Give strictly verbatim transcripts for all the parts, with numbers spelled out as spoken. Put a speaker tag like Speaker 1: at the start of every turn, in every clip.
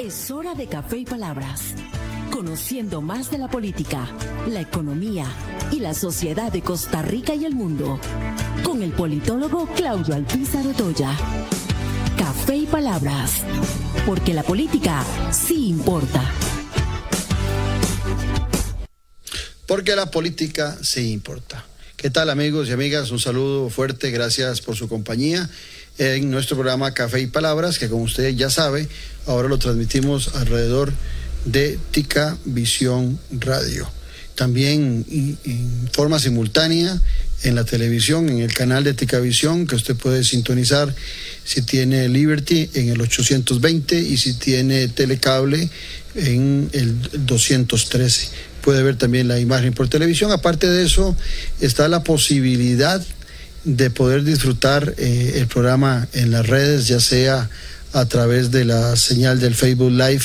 Speaker 1: Es hora de Café y Palabras, conociendo más de la política, la economía y la sociedad de Costa Rica y el mundo, con el politólogo Claudio Alpizar Otoya. Café y Palabras, porque la política sí importa.
Speaker 2: Porque la política sí importa. ¿Qué tal, amigos y amigas? Un saludo fuerte, gracias por su compañía en nuestro programa Café y Palabras, que como usted ya sabe, ahora lo transmitimos alrededor de Tica Visión Radio. También en forma simultánea en la televisión, en el canal de Tica Visión, que usted puede sintonizar si tiene Liberty en el ochocientos veinte y si tiene Telecable en el doscientos trece. Puede ver también la imagen por televisión. Aparte de eso, está la posibilidad de poder disfrutar eh, el programa en las redes, ya sea a través de la señal del Facebook Live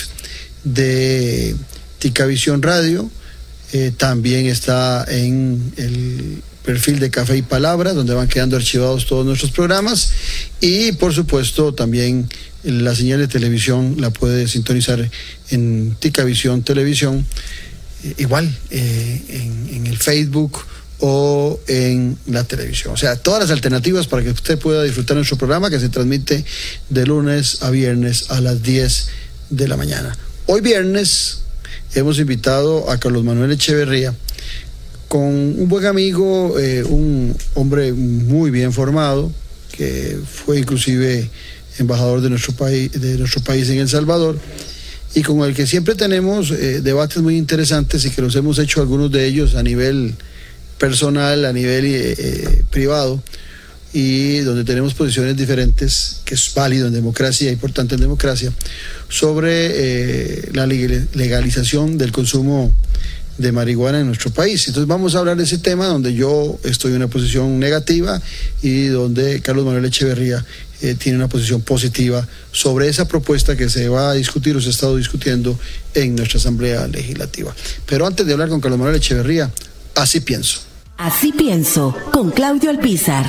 Speaker 2: de Tica Visión Radio. Eh, también está en el perfil de Café y Palabras, donde van quedando archivados todos nuestros programas. Y por supuesto también la señal de televisión la puede sintonizar en Tica Visión Televisión, eh, igual eh, en, en el Facebook o en la televisión. O sea, todas las alternativas para que usted pueda disfrutar nuestro programa, que se transmite de lunes a viernes a las diez de la mañana. Hoy viernes hemos invitado a Carlos Manuel Echeverría, con un buen amigo, eh, un hombre muy bien formado, que fue inclusive embajador de nuestro país, de nuestro país en El Salvador, y con el que siempre tenemos eh, debates muy interesantes y que los hemos hecho algunos de ellos a nivel personal, a nivel eh, eh, privado, y donde tenemos posiciones diferentes, que es válido en democracia, importante en democracia, sobre eh, la legalización del consumo de marihuana en nuestro país. Entonces vamos a hablar de ese tema, donde yo estoy en una posición negativa y donde Carlos Manuel Echeverría eh, tiene una posición positiva sobre esa propuesta que se va a discutir o se ha estado discutiendo en nuestra Asamblea Legislativa. Pero antes de hablar con Carlos Manuel Echeverría, así pienso.
Speaker 1: Así pienso, con Claudio Alpizar.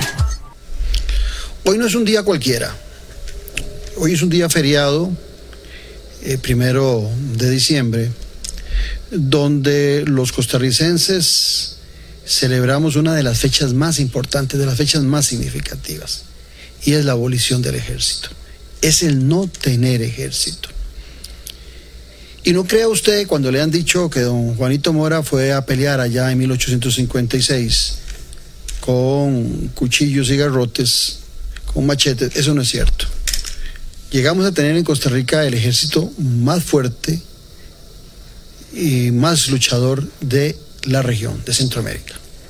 Speaker 2: Hoy no es un día cualquiera. Hoy es un día feriado, eh, primero de diciembre, donde los costarricenses celebramos una de las fechas más importantes, de las fechas más significativas, y es la abolición del ejército. Es el no tener ejército. Y no crea usted cuando le han dicho que don Juanito Mora fue a pelear allá en mil ochocientos cincuenta y seis con cuchillos y garrotes, con machetes. Eso no es cierto. Llegamos a tener en Costa Rica el ejército más fuerte y más luchador de la región, de Centroamérica.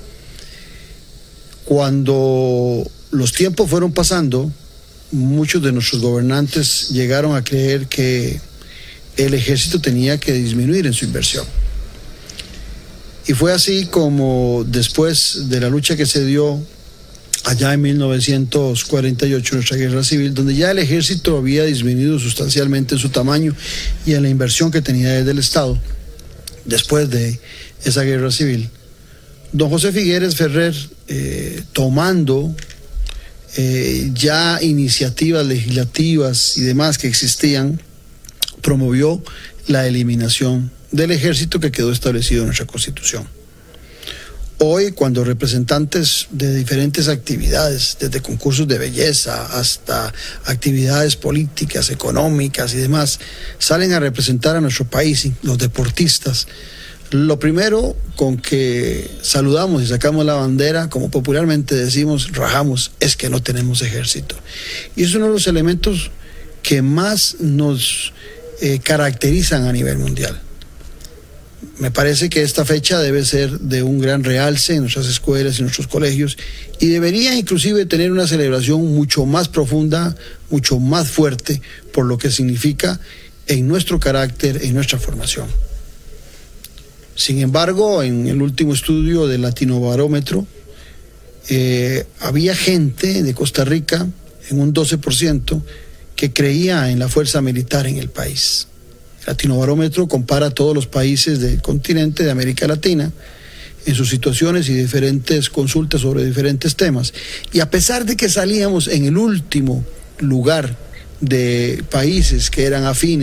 Speaker 2: Cuando los tiempos fueron pasando, muchos de nuestros gobernantes llegaron a creer que el ejército tenía que disminuir en su inversión. Y fue así como después de la lucha que se dio allá en mil novecientos cuarenta y ocho, nuestra guerra civil, donde ya el ejército había disminuido sustancialmente en su tamaño y en la inversión que tenía desde el Estado, después de esa guerra civil, don José Figueres Ferrer, eh, tomando eh, ya iniciativas legislativas y demás que existían, promovió la eliminación del ejército que quedó establecido en nuestra Constitución. Hoy, cuando representantes de diferentes actividades, desde concursos de belleza hasta actividades políticas, económicas y demás, salen a representar a nuestro país, los deportistas, lo primero con que saludamos y sacamos la bandera, como popularmente decimos, rajamos, es que no tenemos ejército. Y es uno de los elementos que más nos eh, caracterizan a nivel mundial. Me parece que esta fecha debe ser de un gran realce en nuestras escuelas y en nuestros colegios, y debería inclusive tener una celebración mucho más profunda, mucho más fuerte, por lo que significa en nuestro carácter, en nuestra formación. Sin embargo, en el último estudio del Latinobarómetro, eh, había gente de Costa Rica, en un doce por ciento, que creía en la fuerza militar en el país. El Latinobarómetro compara a todos los países del continente de América Latina en sus situaciones y diferentes consultas sobre diferentes temas. Y a pesar de que salíamos en el último lugar de países que eran afines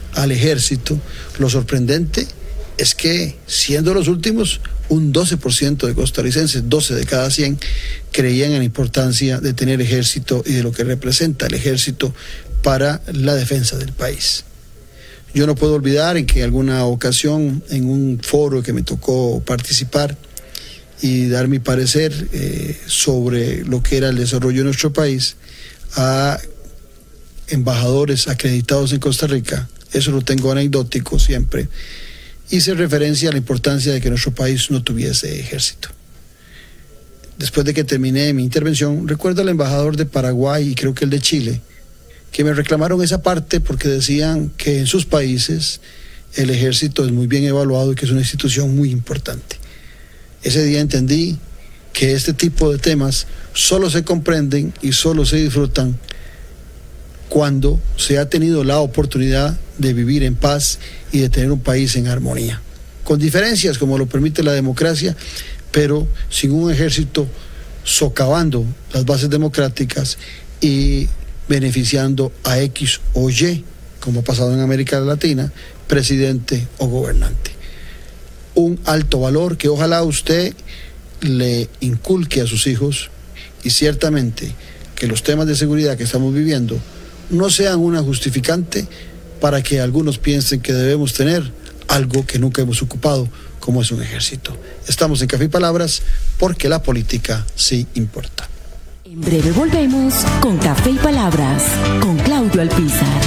Speaker 2: al ejército, lo sorprendente es que, siendo los últimos, un doce por ciento de costarricenses, doce de cada cien, creían en la importancia de tener ejército y de lo que representa el ejército para la defensa del país. Yo no puedo olvidar en que en alguna ocasión, en un foro que me tocó participar y dar mi parecer eh, sobre lo que era el desarrollo de nuestro país, a embajadores acreditados en Costa Rica, eso lo tengo anecdótico siempre, hice referencia a la importancia de que nuestro país no tuviese ejército. Después de que terminé mi intervención, recuerdo al embajador de Paraguay y creo que el de Chile, que me reclamaron esa parte porque decían que en sus países el ejército es muy bien evaluado y que es una institución muy importante. Ese día entendí que este tipo de temas solo se comprenden y solo se disfrutan cuando se ha tenido la oportunidad de vivir en paz y de tener un país en armonía, con diferencias como lo permite la democracia, pero sin un ejército socavando las bases democráticas y beneficiando a X o Y, como ha pasado en América Latina, presidente o gobernante. Un alto valor que ojalá usted le inculque a sus hijos, y ciertamente que los temas de seguridad que estamos viviendo no sean una justificante para que algunos piensen que debemos tener algo que nunca hemos ocupado, como es un ejército. Estamos en Café y Palabras porque la política sí importa.
Speaker 1: En breve volvemos con Café y Palabras, con Claudio Alpizar.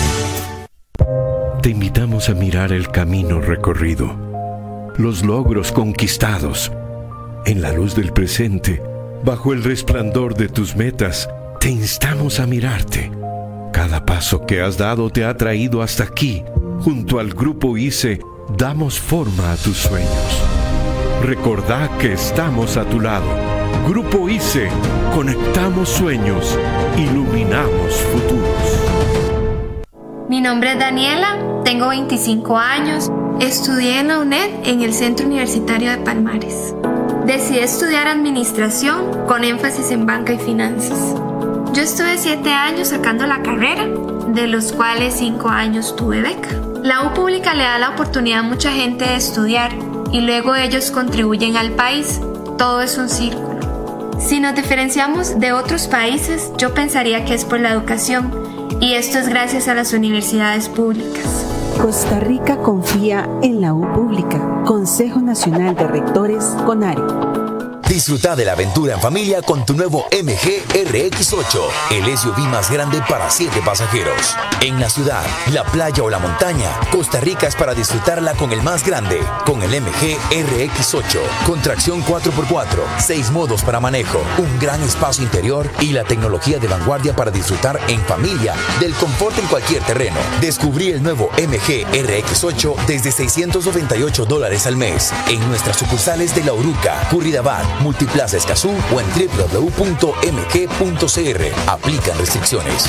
Speaker 3: Te invitamos a mirar el camino recorrido, los logros conquistados. En la luz del presente, bajo el resplandor de tus metas, te instamos a mirarte. Cada paso que has dado te ha traído hasta aquí. Junto al Grupo I C E, damos forma a tus sueños. Recordá que estamos a tu lado. Grupo I C E, conectamos sueños, iluminamos futuros.
Speaker 4: Mi nombre es Daniela, tengo veinticinco años, estudié en la U N E D en el Centro Universitario de Palmares. Decidí estudiar administración con énfasis en banca y finanzas. Yo estuve siete años sacando la carrera, de los cuales cinco años tuve beca. La U pública le da la oportunidad a mucha gente de estudiar y luego ellos contribuyen al país. Todo es un círculo. Si nos diferenciamos de otros países, yo pensaría que es por la educación, y esto es gracias a las universidades públicas.
Speaker 5: Costa Rica confía en la U pública. Consejo Nacional de Rectores, CONARE.
Speaker 6: Disfruta de la aventura en familia con tu nuevo M G R X ocho, el S U V más grande para siete pasajeros. En la ciudad, la playa o la montaña, Costa Rica es para disfrutarla con el más grande, con el M G R X ocho, con tracción cuatro por cuatro, seis modos para manejo, un gran espacio interior y la tecnología de vanguardia para disfrutar en familia del confort en cualquier terreno. Descubrí el nuevo M G R X ocho desde seiscientos noventa y ocho dólares al mes en nuestras sucursales de La Uruca, Curridabat, Multiplaza Escazú o en doble u doble u doble u punto m g punto c r. Aplican restricciones.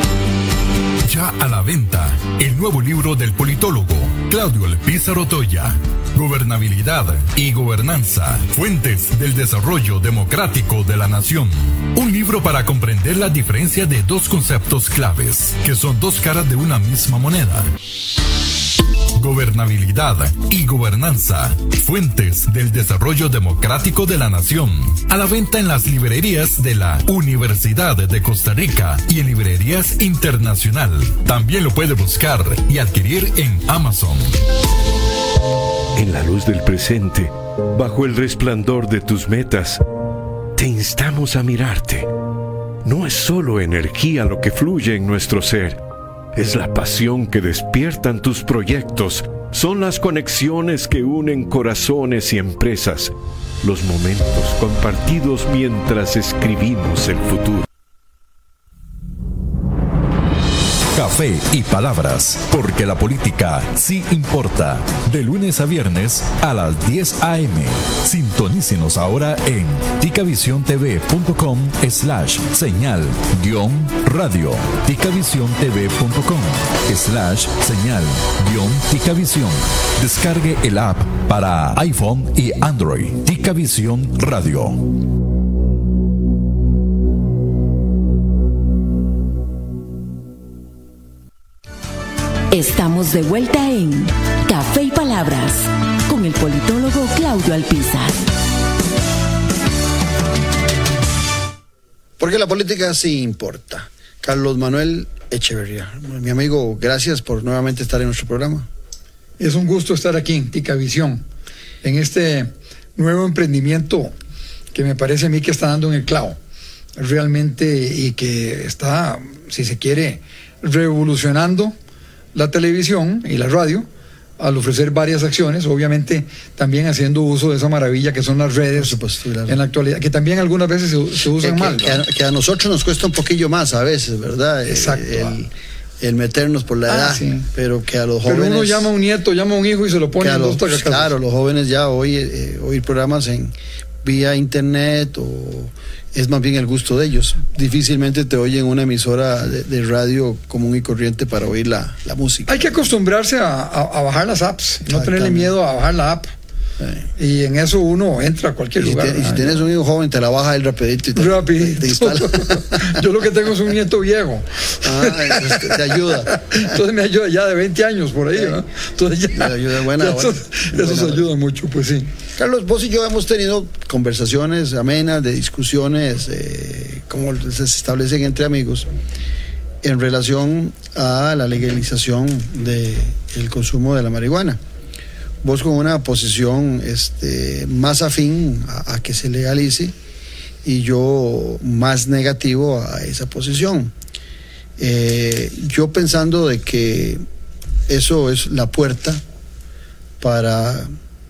Speaker 7: Ya a la venta, el nuevo libro del politólogo Claudio Alpizar Otoya. Gobernabilidad y gobernanza, fuentes del desarrollo democrático de la nación. Un libro para comprender la diferencia de dos conceptos claves, que son dos caras de una misma moneda. Gobernabilidad y gobernanza, fuentes del desarrollo democrático de la nación. A la venta en las librerías de la Universidad de Costa Rica y en librerías internacional. También lo puede buscar y adquirir en Amazon.
Speaker 3: En la luz del presente, bajo el resplandor de tus metas, te instamos a mirarte. No es solo energía lo que fluye en nuestro ser. Es la pasión que despiertan tus proyectos, son las conexiones que unen corazones y empresas, los momentos compartidos mientras escribimos el futuro.
Speaker 8: Café y Palabras, porque la política sí importa. De lunes a viernes a las diez a eme. Sintonícenos ahora en ticavisiontv.com slash señal guión radio. ticavisiontv.com slash señal guión ticavisión. Descargue el app para iPhone y Android. Ticavisión Radio.
Speaker 1: Estamos de vuelta en Café y Palabras con el politólogo Claudio Alpizar.
Speaker 2: Porque la política sí importa. Carlos Manuel Echeverría, mi amigo, gracias por nuevamente estar en nuestro programa.
Speaker 9: Es un gusto estar aquí en Ticavisión, en este nuevo emprendimiento que me parece a mí que está dando en el clavo, realmente, y que está, si se quiere, revolucionando la televisión y la radio al ofrecer varias acciones, obviamente también haciendo uso de esa maravilla que son las redes, supuesto, claro, en la actualidad, que también algunas veces se, se usan
Speaker 2: que,
Speaker 9: mal.
Speaker 2: Que a, que a nosotros nos cuesta un poquillo más a veces, ¿verdad?
Speaker 9: Exacto.
Speaker 2: El, el meternos por la edad, ah, sí, pero que a los jóvenes...
Speaker 9: Pero uno llama a un nieto, llama a un hijo y se lo pone en dos tacacazos.
Speaker 2: Claro, los jóvenes ya hoy eh, oír programas en vía internet o... es más bien el gusto de ellos. Difícilmente te oyen una emisora de, de radio común y corriente para oír la, la música.
Speaker 9: Hay que acostumbrarse a, a, a bajar las apps, no tenerle miedo a bajar la app. Sí. Y en eso uno entra a cualquier
Speaker 2: y
Speaker 9: lugar.
Speaker 2: Te, y si tienes un hijo joven, te la baja él rapidito y te,
Speaker 9: rapidito.
Speaker 2: te instala.
Speaker 9: Yo lo que tengo es un nieto viejo.
Speaker 2: Ah, entonces te, te ayuda.
Speaker 9: Entonces me ayuda ya de veinte años por ahí, ¿no? Entonces ya,
Speaker 2: me ayuda buena,
Speaker 9: ya
Speaker 2: buena,
Speaker 9: eso, buena, eso buena. ayuda mucho, pues sí.
Speaker 2: Carlos, vos y yo hemos tenido conversaciones amenas, de discusiones, eh, como se establecen entre amigos, en relación a la legalización del consumo de la marihuana. Vos con una posición este, más afín a, a que se legalice y yo más negativo a esa posición. Eh, yo pensando de que eso es la puerta para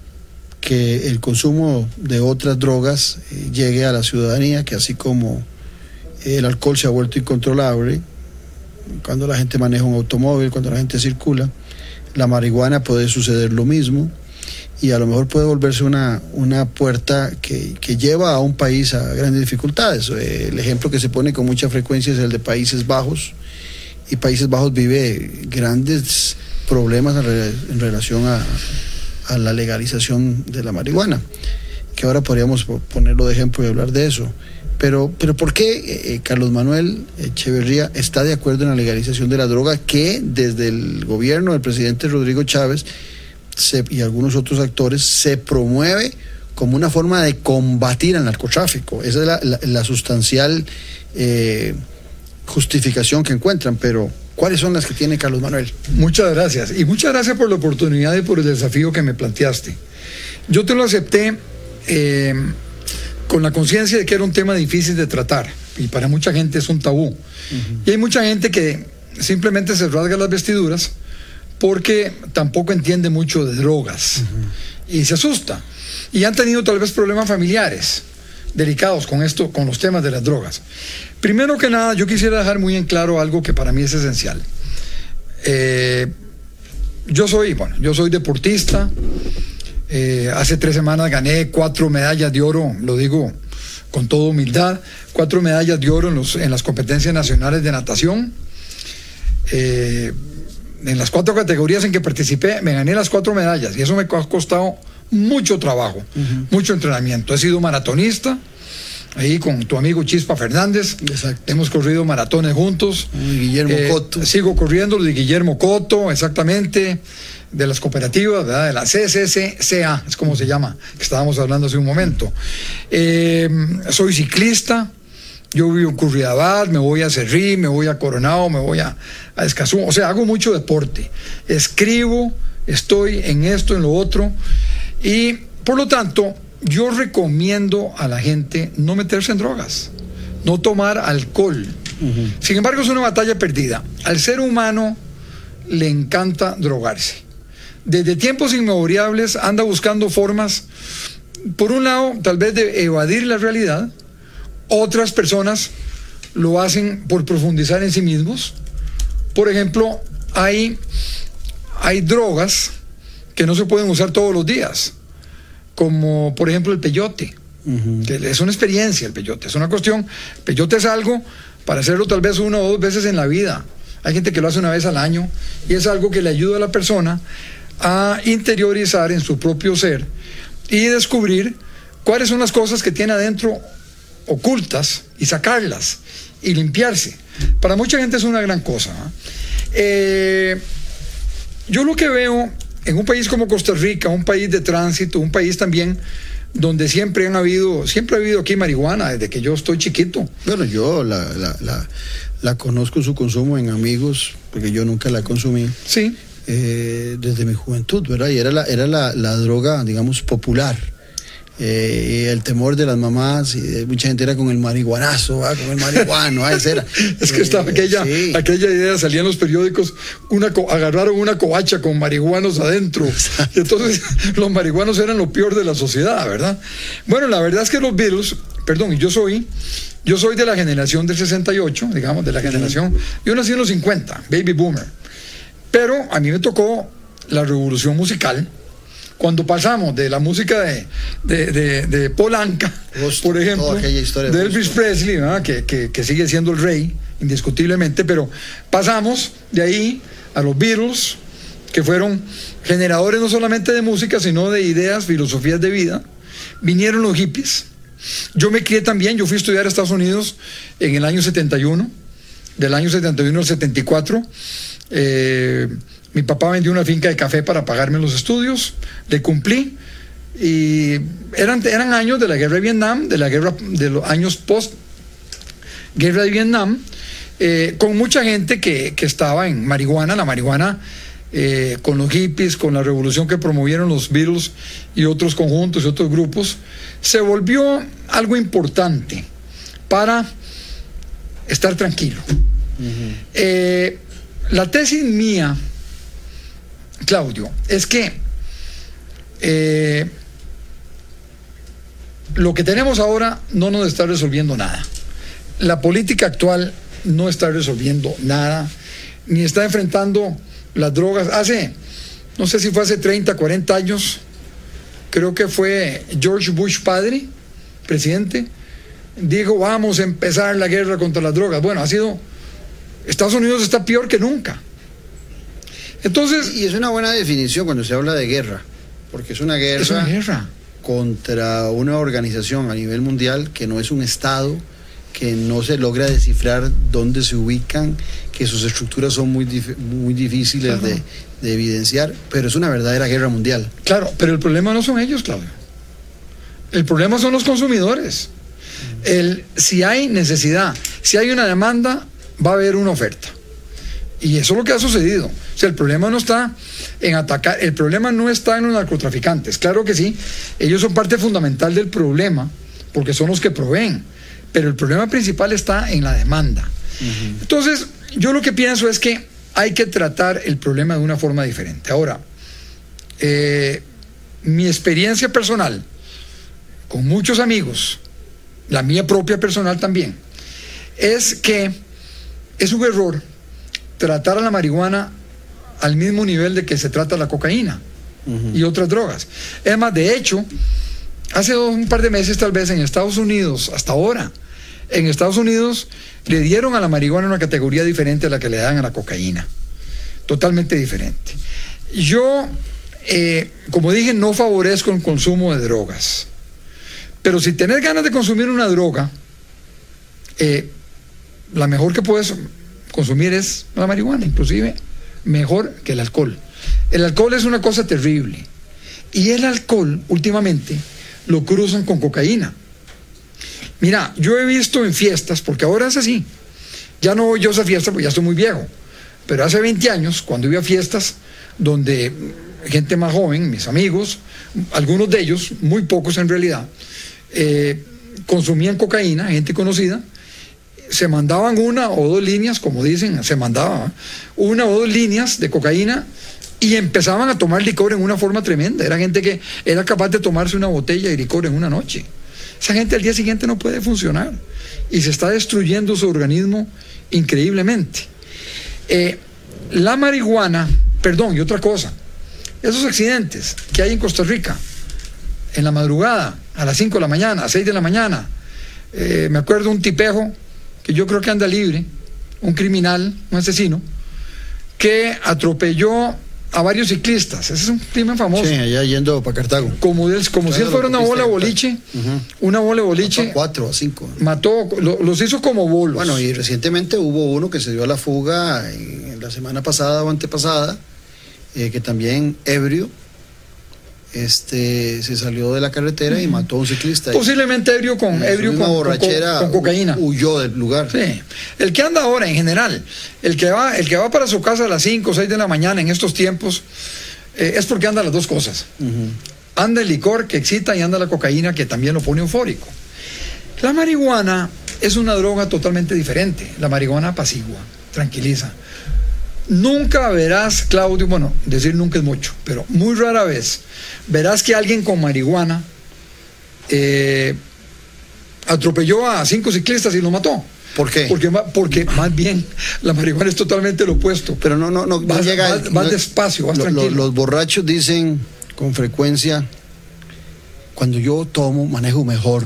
Speaker 2: que el consumo de otras drogas eh, llegue a la ciudadanía, que así como el alcohol se ha vuelto incontrolable, cuando la gente maneja un automóvil, cuando la gente circula, la marihuana puede suceder lo mismo y a lo mejor puede volverse una, una puerta que, que lleva a un país a grandes dificultades. El ejemplo que se pone con mucha frecuencia es el de Países Bajos, y Países Bajos vive grandes problemas en, re, en relación a, a la legalización de la marihuana, que ahora podríamos ponerlo de ejemplo y hablar de eso. Pero, pero ¿por qué eh, Carlos Manuel Echeverría está de acuerdo en la legalización de la droga que desde el gobierno del presidente Rodrigo Chávez se, y algunos otros actores se promueve como una forma de combatir al narcotráfico? Esa es la, la, la sustancial eh, justificación que encuentran, pero ¿cuáles son las que tiene Carlos Manuel?
Speaker 9: Muchas gracias, y muchas gracias por la oportunidad y por el desafío que me planteaste. Yo te lo acepté eh, con la conciencia de que era un tema difícil de tratar y para mucha gente es un tabú. Uh-huh. Y hay mucha gente que simplemente se rasga las vestiduras porque tampoco entiende mucho de drogas, uh-huh, y se asusta. Y han tenido tal vez problemas familiares delicados con esto, con los temas de las drogas. Primero que nada, yo quisiera dejar muy en claro algo que para mí es esencial. Eh, yo soy, bueno, yo soy deportista. Eh, hace tres semanas gané cuatro medallas de oro, lo digo con toda humildad, cuatro medallas de oro en, los, en las competencias nacionales de natación. Eh, en las cuatro categorías en que participé, me gané las cuatro medallas y eso me ha costado mucho trabajo, uh-huh, mucho entrenamiento. He sido maratonista, ahí con tu amigo Chispa Fernández.
Speaker 2: Exacto.
Speaker 9: Hemos corrido maratones juntos.
Speaker 2: Y Guillermo
Speaker 9: eh,
Speaker 2: Cotto.
Speaker 9: Sigo corriendo, lo de Guillermo Cotto, exactamente, de las cooperativas, ¿verdad? De la C C C A, es como se llama, que estábamos hablando hace un momento. Eh, soy ciclista, yo vivo en Curridabat, me voy a Cerrí, me voy a Coronado, me voy a, a Escazú, o sea, hago mucho deporte, escribo, estoy en esto, en lo otro, y por lo tanto, yo recomiendo a la gente no meterse en drogas, no tomar alcohol. Uh-huh. Sin embargo, es una batalla perdida. Al ser humano le encanta drogarse. Desde tiempos inmemoriales anda buscando formas, por un lado, tal vez de evadir la realidad. Otras personas lo hacen por profundizar en sí mismos. Por ejemplo, hay, hay drogas que no se pueden usar todos los días, como por ejemplo el peyote. Uh-huh. Que es una experiencia el peyote, es una cuestión. El peyote es algo para hacerlo tal vez una o dos veces en la vida. Hay gente que lo hace una vez al año y es algo que le ayuda a la persona a interiorizar en su propio ser y descubrir cuáles son las cosas que tiene adentro ocultas y sacarlas y limpiarse. Para mucha gente es una gran cosa, ¿eh? Eh, yo lo que veo en un país como Costa Rica, un país de tránsito, un país también donde siempre han habido, siempre ha habido aquí marihuana desde que yo estoy chiquito.
Speaker 2: Bueno, yo la, la, la, la conozco su consumo en amigos, porque yo nunca la consumí.
Speaker 9: Sí.
Speaker 2: Eh, desde mi juventud, ¿verdad? Y era la, era la, la droga, digamos, popular. Eh, y el temor de las mamás, y de mucha gente era con el marihuanazo, ¿verdad? Con el marihuano, ¿verdad? Ese era.
Speaker 9: Es que estaba aquella, sí. aquella idea, salía en los periódicos, una co- agarraron una covacha con marihuanos adentro. Y entonces los marihuanos eran lo peor de la sociedad, ¿verdad? Bueno, la verdad es que los Beatles, perdón, yo soy, yo soy de la generación del sesenta y ocho, digamos, de la generación, yo nací en los cincuenta, baby boomer. Pero a mí me tocó la revolución musical, cuando pasamos de la música de, de, de, de Paul Anka, Gusto, por ejemplo, de Elvis Presley, ¿verdad? Que, que, que sigue siendo el rey, indiscutiblemente, pero pasamos de ahí a los Beatles, que fueron generadores no solamente de música, sino de ideas, filosofías de vida. Vinieron los hippies. Yo me crié también, yo fui a estudiar a Estados Unidos en el año setenta y uno, del año setenta y uno al setenta y cuatro. Eh, mi papá vendió una finca de café para pagarme los estudios, le cumplí, y eran, eran años de la guerra de Vietnam, de la guerra de los años post guerra de Vietnam, eh, con mucha gente que, que estaba en marihuana, la marihuana eh, con los hippies, con la revolución que promovieron los Beatles y otros conjuntos y otros grupos, se volvió algo importante para estar tranquilo. Uh-huh. eh, la tesis mía, Claudio, es que eh, lo que tenemos ahora no nos está resolviendo nada. La política actual no está resolviendo nada, ni está enfrentando las drogas. Hace, no sé si fue hace treinta, cuarenta años, creo que fue George Bush padre, presidente, dijo, vamos a empezar la guerra contra las drogas. Bueno, ha sido, Estados Unidos está peor que nunca. Entonces,
Speaker 2: y es una buena definición cuando se habla de guerra, porque es una guerra,
Speaker 9: es una guerra
Speaker 2: contra una organización a nivel mundial que no es un Estado, que no se logra descifrar dónde se ubican, que sus estructuras son muy, dif- muy difíciles claro. de, de evidenciar, pero es una verdadera guerra mundial.
Speaker 9: Claro, pero el problema no son ellos, Claudio. El problema son los consumidores. El, si hay necesidad, si hay una demanda, va a haber una oferta. Y eso es lo que ha sucedido. O sea, el problema no está en atacar, el problema no está en los narcotraficantes. Claro que sí, ellos son parte fundamental del problema, porque son los que proveen. Pero el problema principal está en la demanda. Uh-huh. Entonces, yo lo que pienso es que hay que tratar el problema de una forma diferente. Ahora, eh, mi experiencia personal, con muchos amigos, la mía propia personal también, es que es un error tratar a la marihuana al mismo nivel de que se trata la cocaína uh-huh. y otras drogas. Es más, de hecho, hace un par de meses tal vez en Estados Unidos, hasta ahora, en Estados Unidos le dieron a la marihuana una categoría diferente a la que le dan a la cocaína. Totalmente diferente. Yo, eh, como dije, no favorezco el consumo de drogas. Pero si tenés ganas de consumir una droga, eh, la mejor que puedes consumir es la marihuana, inclusive mejor que el alcohol. El alcohol es una cosa terrible. Y el alcohol, últimamente, lo cruzan con cocaína. Mira, yo he visto en fiestas, porque ahora es así, ya no voy yo a esa fiesta porque ya estoy muy viejo, pero hace veinte años, cuando iba a fiestas donde gente más joven, mis amigos, algunos de ellos, muy pocos en realidad, eh, consumían cocaína, gente conocida, se mandaban una o dos líneas, como dicen, se mandaba una o dos líneas de cocaína y empezaban a tomar licor en una forma tremenda. Era gente que era capaz de tomarse una botella de licor en una noche. Esa gente al día siguiente no puede funcionar y se está destruyendo su organismo increíblemente. Eh, la marihuana, perdón, y otra cosa, esos accidentes que hay en Costa Rica, en la madrugada, a las cinco de la mañana, a seis de la mañana, eh, me acuerdo un tipejo que yo creo que anda libre, un criminal, un asesino, que atropelló a varios ciclistas. Ese es un crimen famoso.
Speaker 2: Sí, allá yendo para Cartago.
Speaker 9: Como, de, como si él fuera una bola de boliche, uh-huh. una bola de boliche.
Speaker 2: Mató a cuatro o cinco.
Speaker 9: Mató, lo, los hizo como bolos.
Speaker 2: Bueno, y recientemente hubo uno que se dio a la fuga en, en la semana pasada o antepasada, eh, que también ebrio este, se salió de la carretera y mató a un ciclista.
Speaker 9: Posiblemente ebrio con, ebrio con,
Speaker 2: borrachera,
Speaker 9: con, con cocaína.
Speaker 2: Huyó del lugar.
Speaker 9: Sí. El que anda ahora en general, el que va, el que va para su casa a las cinco o seis de la mañana en estos tiempos, eh, es porque anda las dos cosas. Uh-huh. Anda el licor que excita y anda la cocaína que también lo pone eufórico. La marihuana es una droga totalmente diferente. La marihuana apacigua, tranquiliza. Nunca verás, Claudio, bueno, decir nunca es mucho, pero muy rara vez verás que alguien con marihuana eh, atropelló a cinco ciclistas y los mató.
Speaker 2: ¿Por qué?
Speaker 9: Porque, porque más bien la marihuana es totalmente lo opuesto.
Speaker 2: Pero no, no, no,
Speaker 9: vas,
Speaker 2: no llega.
Speaker 9: Vas, vas
Speaker 2: no,
Speaker 9: despacio, vas
Speaker 2: lo,
Speaker 9: tranquilo.
Speaker 2: Lo, los borrachos dicen con frecuencia: cuando yo tomo, manejo mejor.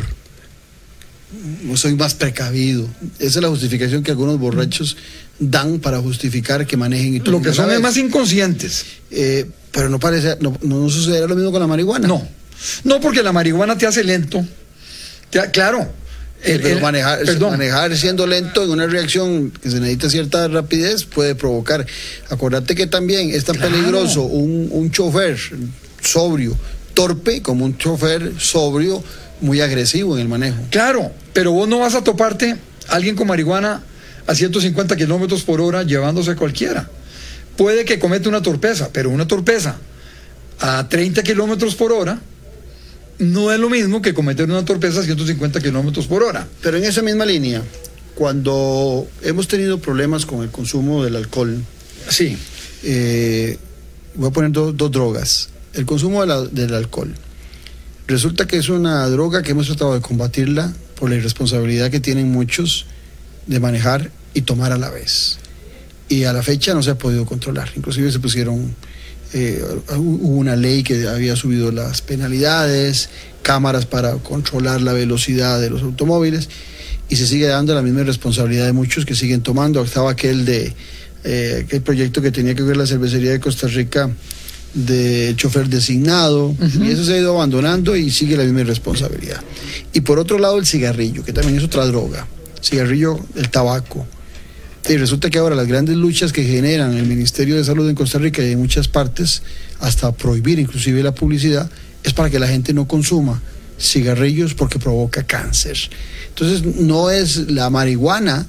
Speaker 2: Soy más precavido. Esa es la justificación que algunos borrachos dan para justificar que manejen y tomen.
Speaker 9: Lo que son es más inconscientes.
Speaker 2: Eh, pero no parece, no, no sucederá lo mismo con la marihuana.
Speaker 9: No, no, porque la marihuana te hace lento. Te, claro.
Speaker 2: El, pero el, manejar, manejar siendo lento en una reacción que se necesita cierta rapidez puede provocar. Acuérdate que también es tan claro. peligroso un, un chofer sobrio, torpe, como un chofer sobrio muy agresivo en el manejo.
Speaker 9: Claro, pero vos no vas a toparte a alguien con marihuana a ciento cincuenta kilómetros por hora llevándose cualquiera. Puede que cometa una torpeza, pero una torpeza a treinta kilómetros por hora no es lo mismo que cometer una torpeza a ciento cincuenta kilómetros por hora.
Speaker 2: Pero en esa misma línea, cuando hemos tenido problemas con el consumo del alcohol,
Speaker 9: sí,
Speaker 2: eh, voy a poner do, dos drogas. El consumo de la, del alcohol. Resulta que es una droga que hemos tratado de combatirla por la irresponsabilidad que tienen muchos de manejar y tomar a la vez. Y a la fecha no se ha podido controlar. Inclusive se pusieron, eh, hubo una ley que había subido las penalidades, cámaras para controlar la velocidad de los automóviles, y se sigue dando la misma irresponsabilidad de muchos que siguen tomando. Estaba aquel de eh, aquel proyecto que tenía que ver la cervecería de Costa Rica, de chofer designado, uh-huh. y eso se ha ido abandonando y sigue la misma irresponsabilidad. Y por otro lado el cigarrillo, que también es otra droga, cigarrillo, el tabaco. Y resulta que ahora las grandes luchas que generan el Ministerio de Salud en Costa Rica y en muchas partes, hasta prohibir inclusive la publicidad, es para que la gente no consuma cigarrillos porque provoca cáncer. Entonces no es la marihuana,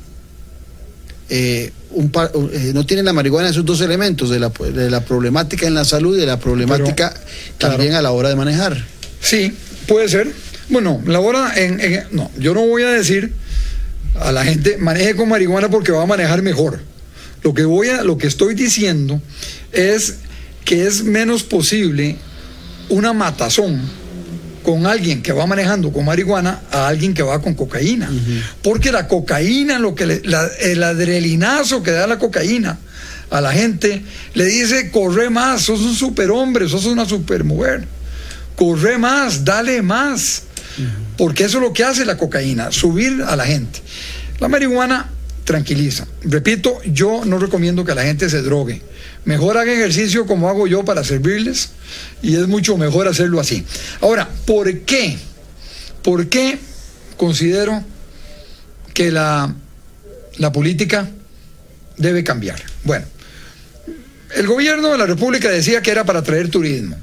Speaker 2: eh, un par, eh, no tiene la marihuana esos dos elementos de la, de la problemática en la salud y de la problemática Pero, también claro. a la hora de manejar.
Speaker 9: Sí, puede ser. Bueno, la hora en, en no, yo no voy a decir a la gente maneje con marihuana porque va a manejar mejor. Lo que voy a, lo que estoy diciendo es que es menos posible una matazón con alguien que va manejando con marihuana a alguien que va con cocaína. Uh-huh. Porque la cocaína, lo que le, la, el adrenalinazo que da la cocaína a la gente, le dice: corre más, sos un superhombre, sos una supermujer, corre más, dale más. Uh-huh. Porque eso es lo que hace la cocaína, subir a la gente. La marihuana tranquiliza. Repito, yo no recomiendo que la gente se drogue. Mejor haga ejercicio como hago yo para servirles, y es mucho mejor hacerlo así. Ahora, ¿por qué? ¿Por qué considero que la, la política debe cambiar? Bueno, el gobierno de la República decía que era para atraer turismo.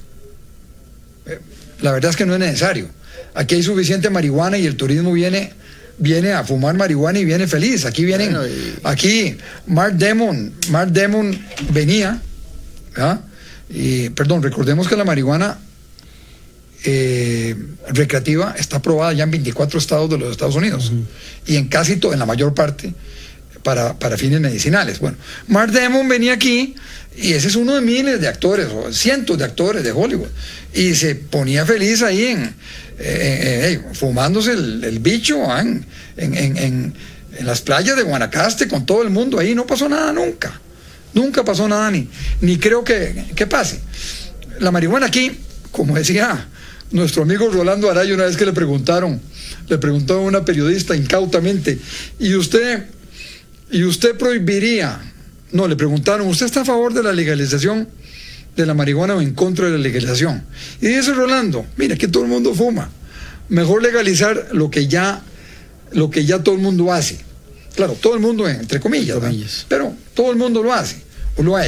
Speaker 9: La verdad es que no es necesario. Aquí hay suficiente marihuana y el turismo viene... viene a fumar marihuana y viene feliz. Aquí vienen, bueno, y... aquí Mark Damon, Mark Damon venía, ¿ah? y perdón, recordemos que la marihuana eh, recreativa está aprobada ya en veinticuatro estados de los Estados Unidos, uh-huh. y en casi todo, en la mayor parte, para, para fines medicinales. Bueno, Mark Damon venía aquí, y ese es uno de miles de actores, o cientos de actores de Hollywood, y se ponía feliz ahí en Eh, eh, fumándose el, el bicho ¿eh? en, en, en, en las playas de Guanacaste con todo el mundo ahí. No pasó nada nunca, nunca pasó nada, ni, ni creo que, que pase. La marihuana aquí, como decía nuestro amigo Rolando Araya una vez que le preguntaron, le preguntó a una periodista incautamente: ¿y usted, y usted prohibiría? No, le preguntaron: ¿usted está a favor de la legalización de la marihuana o en contra de la legalización? Y dice Rolando: mira, que todo el mundo fuma, mejor legalizar lo que ya lo que ya todo el mundo hace. Claro, todo el mundo entre comillas, comillas. Pero todo el mundo lo hace o lo ha hecho.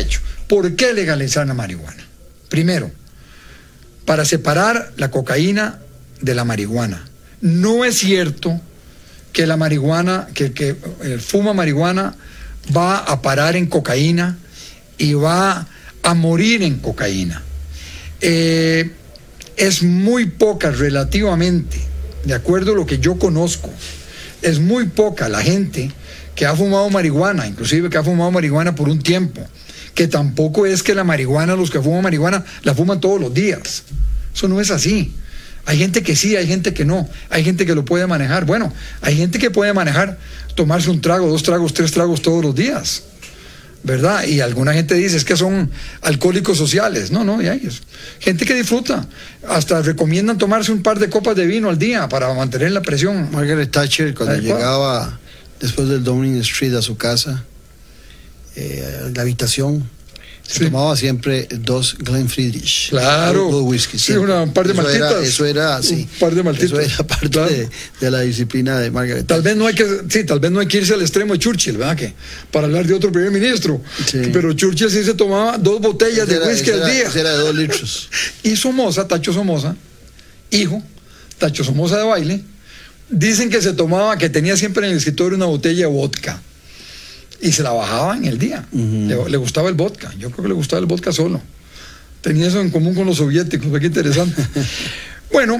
Speaker 9: ¿Por qué legalizar la marihuana? Primero, para separar la cocaína de la marihuana. No es cierto que la marihuana, que, que el fuma marihuana va a parar en cocaína y va a morir en cocaína. Eh, es muy poca relativamente, de acuerdo a lo que yo conozco, es muy poca la gente que ha fumado marihuana, inclusive que ha fumado marihuana por un tiempo, que tampoco es que la marihuana, los que fuman marihuana, la fuman todos los días. Eso no es así. Hay gente que sí, hay gente que no, hay gente que lo puede manejar. Bueno, hay gente que puede manejar, tomarse un trago, dos tragos, tres tragos todos los días, ¿verdad? Y alguna gente dice es que son alcohólicos sociales. No, no, y hay gente que disfruta. Hasta recomiendan tomarse un par de copas de vino al día para mantener la presión.
Speaker 2: Margaret Thatcher, cuando
Speaker 9: adecuada.
Speaker 2: llegaba después del Downing Street a su casa, eh, a la habitación, se sí. tomaba siempre dos Glenfiddich.
Speaker 9: Claro.
Speaker 2: Dos, dos whisky.
Speaker 9: Sí, una, un par de
Speaker 2: eso
Speaker 9: maltitas.
Speaker 2: Era, eso era, sí.
Speaker 9: Un par de maltitas.
Speaker 2: Eso era parte claro. de, de la disciplina de Margaret
Speaker 9: Tal
Speaker 2: Thatcher.
Speaker 9: vez no hay que, sí, tal vez no hay que irse al extremo de Churchill, ¿verdad? Que para hablar de otro primer ministro. Sí. Pero Churchill sí se tomaba dos botellas ese de whisky
Speaker 2: era,
Speaker 9: al día.
Speaker 2: Era, era de dos litros.
Speaker 9: Y Somoza, Tacho Somoza, hijo, Tacho Somoza de baile, dicen que se tomaba, que tenía siempre en el escritorio una botella de vodka. Y se la bajaba en el día. Uh-huh. le, le gustaba el vodka. Yo creo que le gustaba el vodka solo. Tenía eso en común con los soviéticos. Qué interesante. Bueno,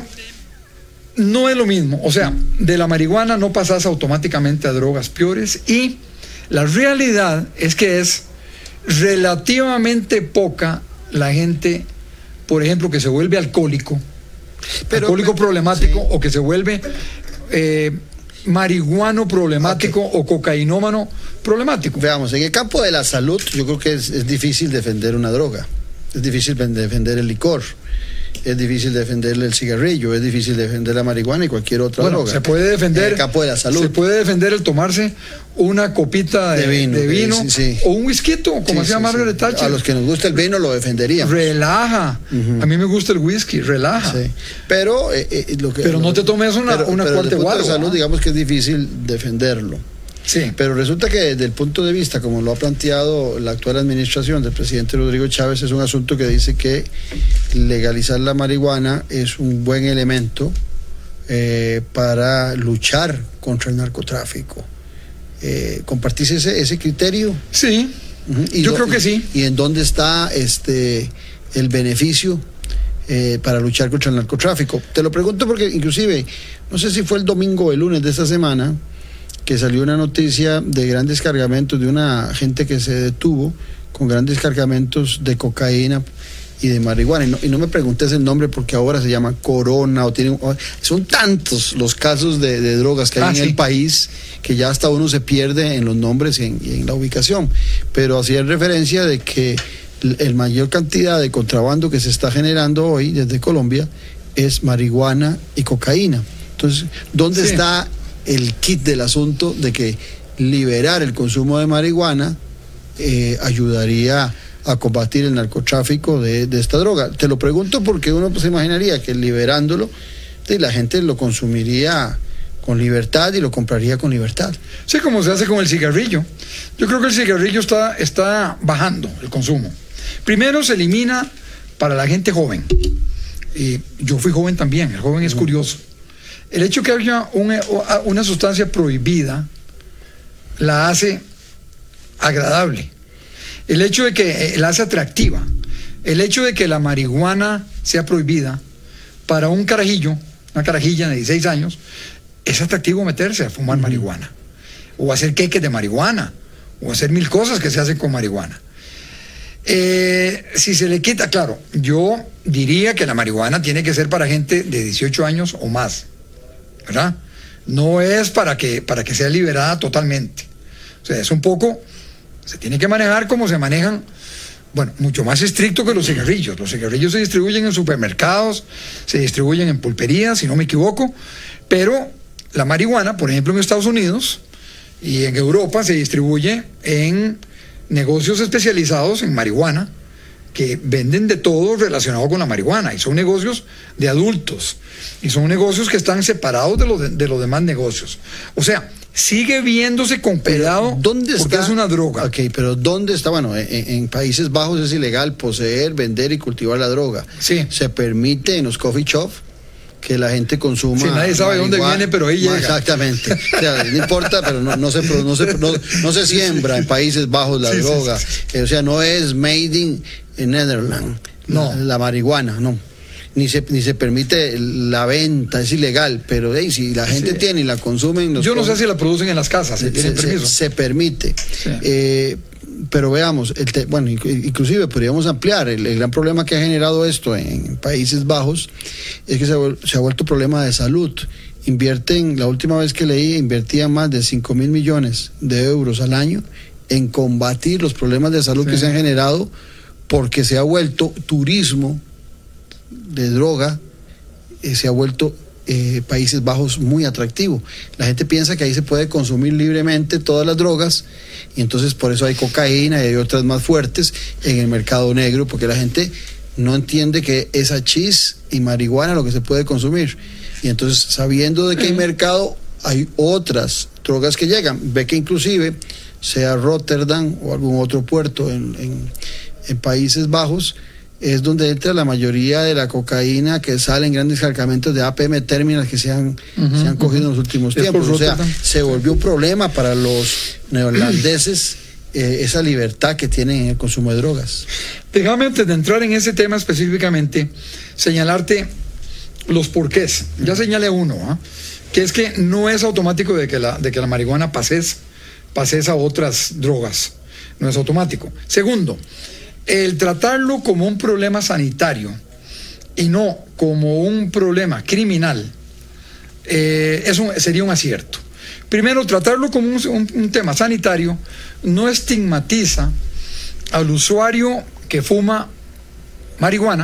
Speaker 9: no es lo mismo. O sea, de la marihuana no pasas automáticamente a drogas peores. Y la realidad es que es relativamente poca la gente, por ejemplo, que se vuelve alcohólico, Pero, alcohólico problemático, sí. o que se vuelve eh, marihuano problemático, okay. o cocainómano problemático.
Speaker 2: Veamos, en el campo de la salud yo creo que es, es difícil defender una droga, es difícil defender el licor, es difícil defender el cigarrillo, es difícil defender la marihuana y cualquier otra
Speaker 9: bueno,
Speaker 2: droga.
Speaker 9: Se puede defender
Speaker 2: en el campo de la salud.
Speaker 9: Se puede defender el tomarse una copita de, de vino, de vino
Speaker 2: sí, sí.
Speaker 9: o un whisky, como sí, hacía sí, Margaret sí. Thatcher.
Speaker 2: A los que nos gusta el vino lo defenderíamos.
Speaker 9: Relaja. Uh-huh. A mí me gusta el whisky, relaja.
Speaker 2: Sí. Pero eh, eh, lo que
Speaker 9: pero
Speaker 2: lo,
Speaker 9: no te tomes una
Speaker 2: pero,
Speaker 9: una
Speaker 2: pero
Speaker 9: cuarta
Speaker 2: de
Speaker 9: guarda.
Speaker 2: salud, digamos que es difícil defenderlo.
Speaker 9: Sí.
Speaker 2: Pero resulta que desde el punto de vista, como lo ha planteado la actual administración del presidente Rodrigo Chávez, es un asunto que dice que legalizar la marihuana es un buen elemento eh, para luchar contra el narcotráfico. Eh, ¿Compartís ese, ese criterio?
Speaker 9: Sí,
Speaker 2: uh-huh. ¿Y
Speaker 9: yo
Speaker 2: do,
Speaker 9: creo que sí.
Speaker 2: ¿Y en dónde está este el beneficio eh, para luchar contra el narcotráfico? Te lo pregunto porque inclusive, no sé si fue el domingo o el lunes de esta semana, que salió una noticia de grandes cargamentos de una gente que se detuvo con grandes cargamentos de cocaína y de marihuana. Y no, y no me preguntes el nombre porque ahora se llama Corona o tienen, son tantos los casos de, de drogas que hay ah, en sí. el país que ya hasta uno se pierde en los nombres y en, y en la ubicación. Pero hacía referencia de que el mayor cantidad de contrabando que se está generando hoy desde Colombia es marihuana y cocaína. Entonces, ¿dónde sí. está el kit del asunto de que liberar el consumo de marihuana eh, ayudaría a combatir el narcotráfico de, de esta droga? Te lo pregunto porque uno pues, se imaginaría que liberándolo eh, la gente lo consumiría con libertad y lo compraría con libertad.
Speaker 9: Sí, como se hace con el cigarrillo. Yo creo que el cigarrillo está, está bajando el consumo. Primero se elimina para la gente joven. Y yo fui joven también, el joven es curioso. El hecho que haya una, una sustancia prohibida la hace agradable. El hecho de que la hace atractiva. El hecho de que la marihuana sea prohibida para un carajillo, una carajilla de dieciséis años, es atractivo meterse a fumar uh-huh. marihuana. O hacer queques de marihuana. O hacer mil cosas que se hacen con marihuana. Eh, si se le quita, claro, yo diría que la marihuana tiene que ser para gente de dieciocho años o más. ¿Verdad? No es para que, para que sea liberada totalmente. O sea, es un poco, se tiene que manejar como se manejan, bueno, mucho más estricto que los cigarrillos. Los cigarrillos se distribuyen en supermercados, se distribuyen en pulperías, si no me equivoco, pero la marihuana, por ejemplo, en Estados Unidos y en Europa se distribuye en negocios especializados en marihuana que venden de todo relacionado con la marihuana, y son negocios de adultos, y son negocios que están separados de los de, de los demás negocios. O sea, sigue viéndose con cuidado
Speaker 2: ¿Dónde
Speaker 9: porque
Speaker 2: está?
Speaker 9: Es una droga.
Speaker 2: Ok, pero ¿dónde está? Bueno, en, en Países Bajos es ilegal poseer, vender y cultivar la droga.
Speaker 9: Sí.
Speaker 2: Se permite en los coffee shops que la gente consuma.
Speaker 9: Sí, nadie sabe
Speaker 2: marihuana.
Speaker 9: dónde viene, pero ahí llega.
Speaker 2: Exactamente. O sea, no importa, pero no, no, se, no, se, no, no se siembra en Países Bajos la
Speaker 9: sí,
Speaker 2: droga.
Speaker 9: Sí, sí, sí.
Speaker 2: O sea, no es made in, in Netherlands.
Speaker 9: No.
Speaker 2: La, la marihuana, no. Ni se, ni se permite la venta, es ilegal, pero hey, si la gente
Speaker 9: sí.
Speaker 2: tiene y la consumen...
Speaker 9: Yo no sé si la producen en las casas, si
Speaker 2: se,
Speaker 9: tienen
Speaker 2: se,
Speaker 9: permiso.
Speaker 2: Se, se permite.
Speaker 9: Sí.
Speaker 2: Eh, pero veamos, el te, bueno, inclusive podríamos ampliar, el, el gran problema que ha generado esto en Países Bajos es que se, se ha vuelto problema de salud. Invierten, la última vez que leí, invertían más de cinco mil millones de euros al año en combatir los problemas de salud sí. que se han generado porque se ha vuelto turismo de droga, eh, se ha vuelto eh, Países Bajos muy atractivo. La gente piensa que ahí se puede consumir libremente todas las drogas y entonces por eso hay cocaína y hay otras más fuertes en el mercado negro, porque la gente no entiende que es hachís y marihuana lo que se puede consumir. Y entonces, sabiendo de que hay mercado, hay otras drogas que llegan. Ve que inclusive, sea Rotterdam o algún otro puerto en, en, en Países Bajos, es donde entra la mayoría de la cocaína que sale en grandes cargamentos de A P M Terminal que se han, uh-huh, se han cogido uh-huh. en los últimos es tiempos. O sea, se volvió un problema para los neerlandeses eh, esa libertad que tienen en el consumo de drogas.
Speaker 9: Déjame, antes de entrar en ese tema específicamente, señalarte los porqués. Ya señalé uno, ¿eh? que es que no es automático de que la, de que la marihuana pases, pases a otras drogas. No es automático. Segundo, el tratarlo como un problema sanitario y no como un problema criminal eh, es un, sería un acierto. Primero, tratarlo como un, un, un tema sanitario no estigmatiza al usuario que fuma marihuana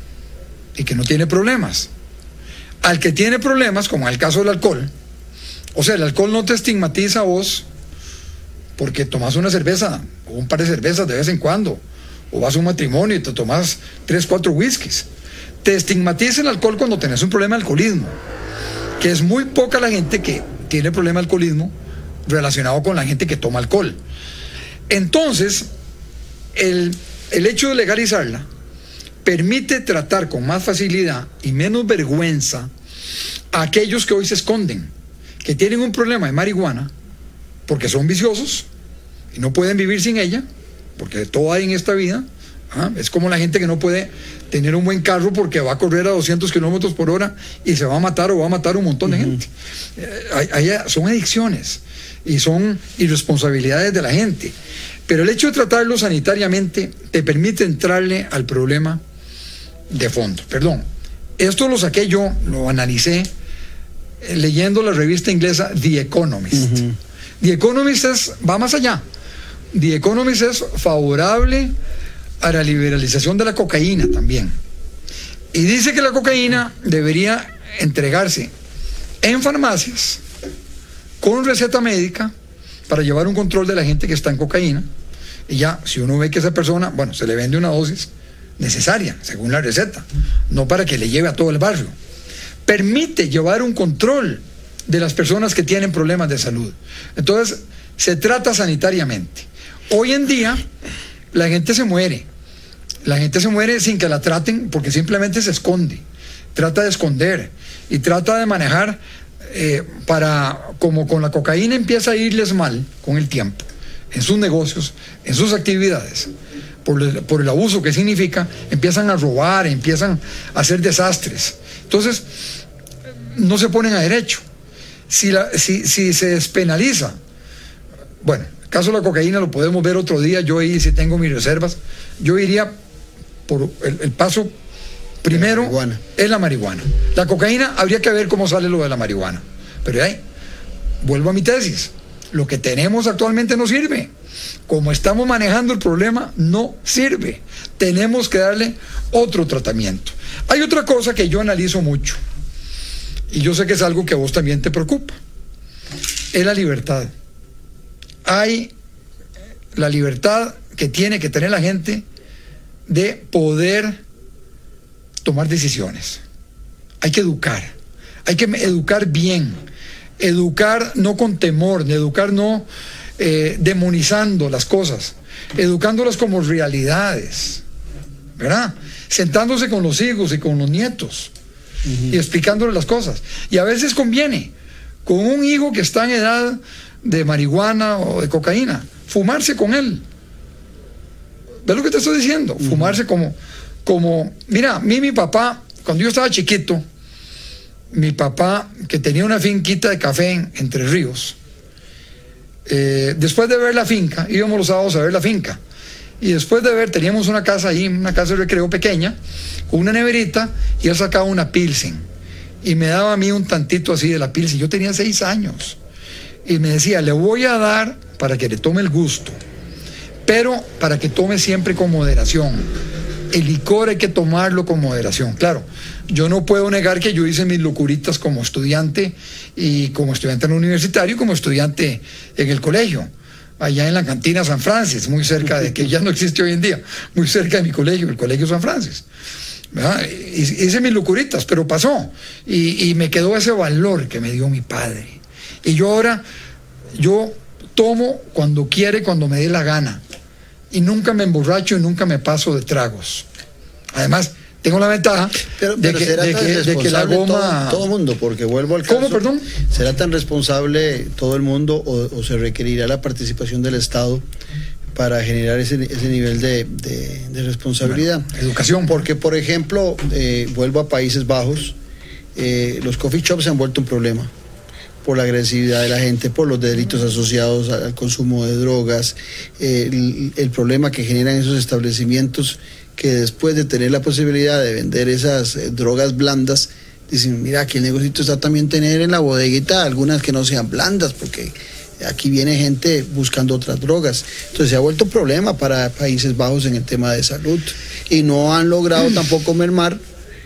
Speaker 9: y que no tiene problemas. Al que tiene problemas, como en el caso del alcohol, o sea, el alcohol no te estigmatiza a vos porque tomas una cerveza o un par de cervezas de vez en cuando, o vas a un matrimonio y te tomas tres, cuatro whiskies. Te estigmatiza el alcohol cuando tenés un problema de alcoholismo, que es muy poca la gente que tiene problema de alcoholismo relacionado con la gente que toma alcohol. Entonces, el, el hecho de legalizarla permite tratar con más facilidad y menos vergüenza a aquellos que hoy se esconden, que tienen un problema de marihuana porque son viciosos y no pueden vivir sin ella, porque todo hay en esta vida. ¿Ah? Es como la gente que no puede tener un buen carro porque va a correr a doscientos kilómetros por hora y se va a matar o va a matar un montón de uh-huh. gente. Eh, hay, hay, son adicciones y son irresponsabilidades de la gente. Pero el hecho de tratarlo sanitariamente te permite entrarle al problema de fondo. Perdón, esto lo saqué yo, lo analicé eh, leyendo la revista inglesa The Economist. Uh-huh. The Economist es, va más allá. The Economist es favorable a la liberalización de la cocaína también. Y dice que la cocaína debería entregarse en farmacias con receta médica para llevar un control de la gente que está en cocaína. Y ya, si uno ve que esa persona, bueno, se le vende una dosis necesaria, según la receta, no para que le lleve a todo el barrio. Permite llevar un control de las personas que tienen problemas de salud. Entonces, se trata sanitariamente. Hoy en día, la gente se muere. La gente se muere sin que la traten porque simplemente se esconde. Trata de esconder y trata de manejar eh, para, como con la cocaína empieza a irles mal con el tiempo, en sus negocios, en sus actividades, por el, por el abuso que significa, empiezan a robar, empiezan a hacer desastres. Entonces, no se ponen a derecho. Si, la, si, si se despenaliza, bueno, el caso de la cocaína lo podemos ver otro día. Yo ahí, si tengo mis reservas, yo iría por el, el paso primero la es la marihuana. La cocaína habría que ver cómo sale lo de la marihuana. Pero ahí, vuelvo a mi tesis. Lo que tenemos actualmente no sirve. Como estamos manejando el problema, no sirve. Tenemos que darle otro tratamiento. Hay otra cosa que yo analizo mucho, y yo sé que es algo que a vos también te preocupa. Es la libertad. Hay la libertad que tiene que tener la gente de poder tomar decisiones. Hay que educar, hay que educar bien, educar no con temor, educar no eh, demonizando las cosas, educándolas como realidades, ¿verdad? Sentándose con los hijos y con los nietos uh-huh. y explicándoles las cosas. Y a veces conviene, con un hijo que está en edad de marihuana o de cocaína, fumarse con él. ¿Ves lo que te estoy diciendo? Uh-huh. Fumarse como, como... Mira, a mí mi papá, cuando yo estaba chiquito, mi papá, que tenía una finquita de café en Entre Ríos, eh, después de ver la finca, íbamos los sábados a ver la finca, y después de ver, teníamos una casa ahí, una casa de recreo pequeña, con una neverita, y él sacaba una Pilsen, y me daba a mí un tantito así de la Pilsen. Yo tenía seis años, y me decía, le voy a dar para que le tome el gusto, pero para que tome siempre con moderación. El licor hay que tomarlo con moderación. Claro, yo no puedo negar que yo hice mis locuritas como estudiante, y como estudiante en el universitario, y como estudiante en el colegio, allá en la cantina San Francis, muy cerca de, que ya no existe hoy en día, muy cerca de mi colegio, el colegio San Francis. ¿Verdad? Hice mis locuritas, pero pasó, y, y me quedó ese valor que me dio mi padre. Y yo ahora, yo tomo cuando quiere, cuando me dé la gana, y nunca me emborracho y nunca me paso de tragos. Además, tengo la ventaja
Speaker 2: pero,
Speaker 9: de,
Speaker 2: pero
Speaker 9: que,
Speaker 2: será
Speaker 9: de,
Speaker 2: tan
Speaker 9: que, de que la goma...
Speaker 2: Todo el mundo, porque vuelvo al caso...
Speaker 9: ¿Cómo, perdón?
Speaker 2: ¿Será tan responsable todo el mundo o, o se requerirá la participación del Estado para generar ese, ese nivel de, de, de responsabilidad?
Speaker 9: Bueno, educación.
Speaker 2: Porque, por ejemplo, eh, vuelvo a Países Bajos, eh, los coffee shops se han vuelto un problema por la agresividad de la gente, por los delitos asociados al consumo de drogas, eh, el, el problema que generan esos establecimientos que después de tener la posibilidad de vender esas eh, drogas blandas, dicen, mira, aquí el negocio está también tener en la bodeguita algunas que no sean blandas, porque aquí viene gente buscando otras drogas. Entonces se ha vuelto un problema para Países Bajos en el tema de salud, y no han logrado tampoco mermar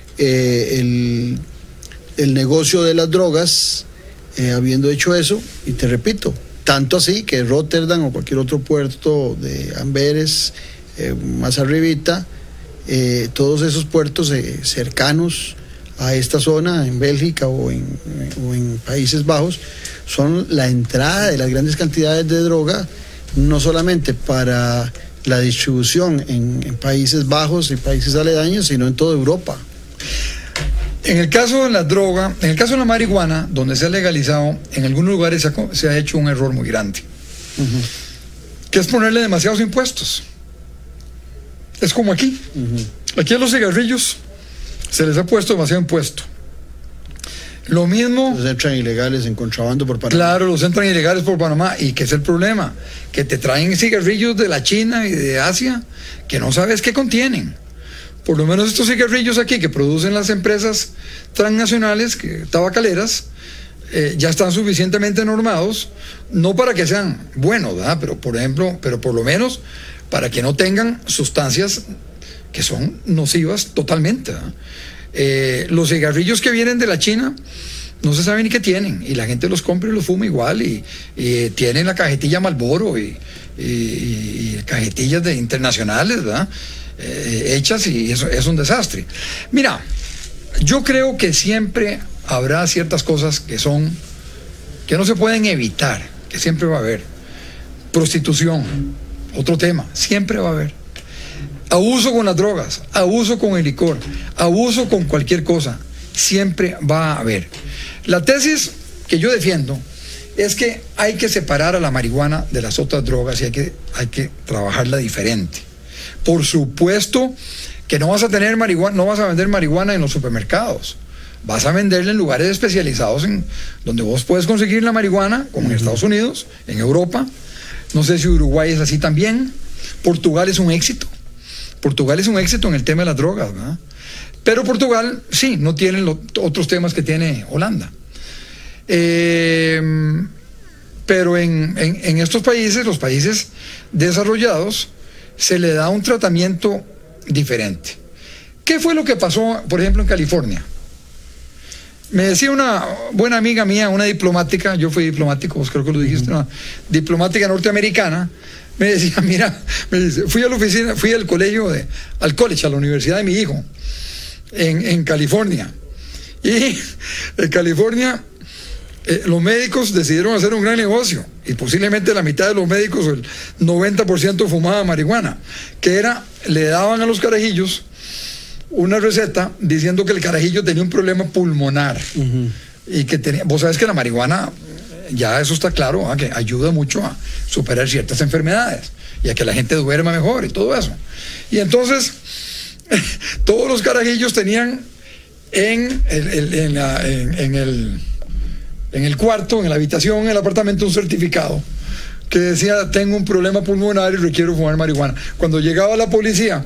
Speaker 2: eh, el, el negocio de las drogas, eh, habiendo hecho eso, y te repito, tanto así que Rotterdam o cualquier otro puerto de Amberes, eh, más arribita, eh, todos esos puertos eh, cercanos a esta zona, en Bélgica o en, o en Países Bajos, son la entrada de las grandes cantidades de droga, no solamente para la distribución en, en Países Bajos y países aledaños, sino en toda Europa.
Speaker 9: En el caso de la droga, en el caso de la marihuana, donde se ha legalizado, en algunos lugares se ha, se ha hecho un error muy grande, uh-huh. que es ponerle demasiados impuestos. Es como aquí. Uh-huh. Aquí a los cigarrillos se les ha puesto demasiado impuesto. Lo mismo...
Speaker 2: Los entran ilegales en contrabando por Panamá.
Speaker 9: Claro, los entran ilegales por Panamá. ¿Y qué es el problema? Que te traen cigarrillos de la China y de Asia que no sabes qué contienen. Por lo menos estos cigarrillos aquí que producen las empresas transnacionales, que, tabacaleras, eh, ya están suficientemente normados, no para que sean buenos, ¿verdad? Pero por ejemplo, pero por lo menos para que no tengan sustancias que son nocivas totalmente, ¿verdad? Eh, los cigarrillos que vienen de la China no se sabe ni qué tienen, y la gente los compra y los fuma igual, y, y tienen la cajetilla Marlboro y, y, y cajetillas de internacionales, ¿verdad? Eh, hechas, y eso es un desastre. Mira, yo creo que siempre habrá ciertas cosas que son que no se pueden evitar, que siempre va a haber. Prostitución, otro tema, siempre va a haber. Abuso con las drogas, abuso con el licor, abuso con cualquier cosa, siempre va a haber. La tesis que yo defiendo es que hay que separar a la marihuana de las otras drogas, y hay que, hay que trabajarla diferente. Por supuesto que no vas a tener marihuana, no vas a vender marihuana en los supermercados. Vas a venderla en lugares especializados en donde vos puedes conseguir la marihuana, como en Estados Unidos, en Europa. No sé si Uruguay es así también. Portugal es un éxito. Portugal es un éxito en el tema de las drogas, ¿verdad? Pero Portugal, sí, no tiene los otros temas que tiene Holanda. Eh, pero en, en, en estos países, los países desarrollados, se le da un tratamiento diferente. ¿Qué fue lo que pasó, por ejemplo, en California? Me decía una buena amiga mía, una diplomática, yo fui diplomático, vos creo que lo dijiste, una diplomática norteamericana, me decía, mira, me dice, fui a la oficina, fui al colegio, de, al college, a la universidad de mi hijo, en, en California. Y en California eh, los médicos decidieron hacer un gran negocio, y posiblemente la mitad de los médicos, el noventa por ciento fumaba marihuana, que era, le daban a los carajillos una receta diciendo que el carajillo tenía un problema pulmonar, uh-huh. y que tenía, vos sabes que la marihuana, ya eso está claro, ¿eh? Que ayuda mucho a superar ciertas enfermedades y a que la gente duerma mejor y todo eso. Y entonces todos los carajillos tenían en el, el, en, la, en, en, el, en el cuarto, en la habitación, en el apartamento, un certificado que decía: tengo un problema pulmonar y requiero fumar marihuana. Cuando llegaba la policía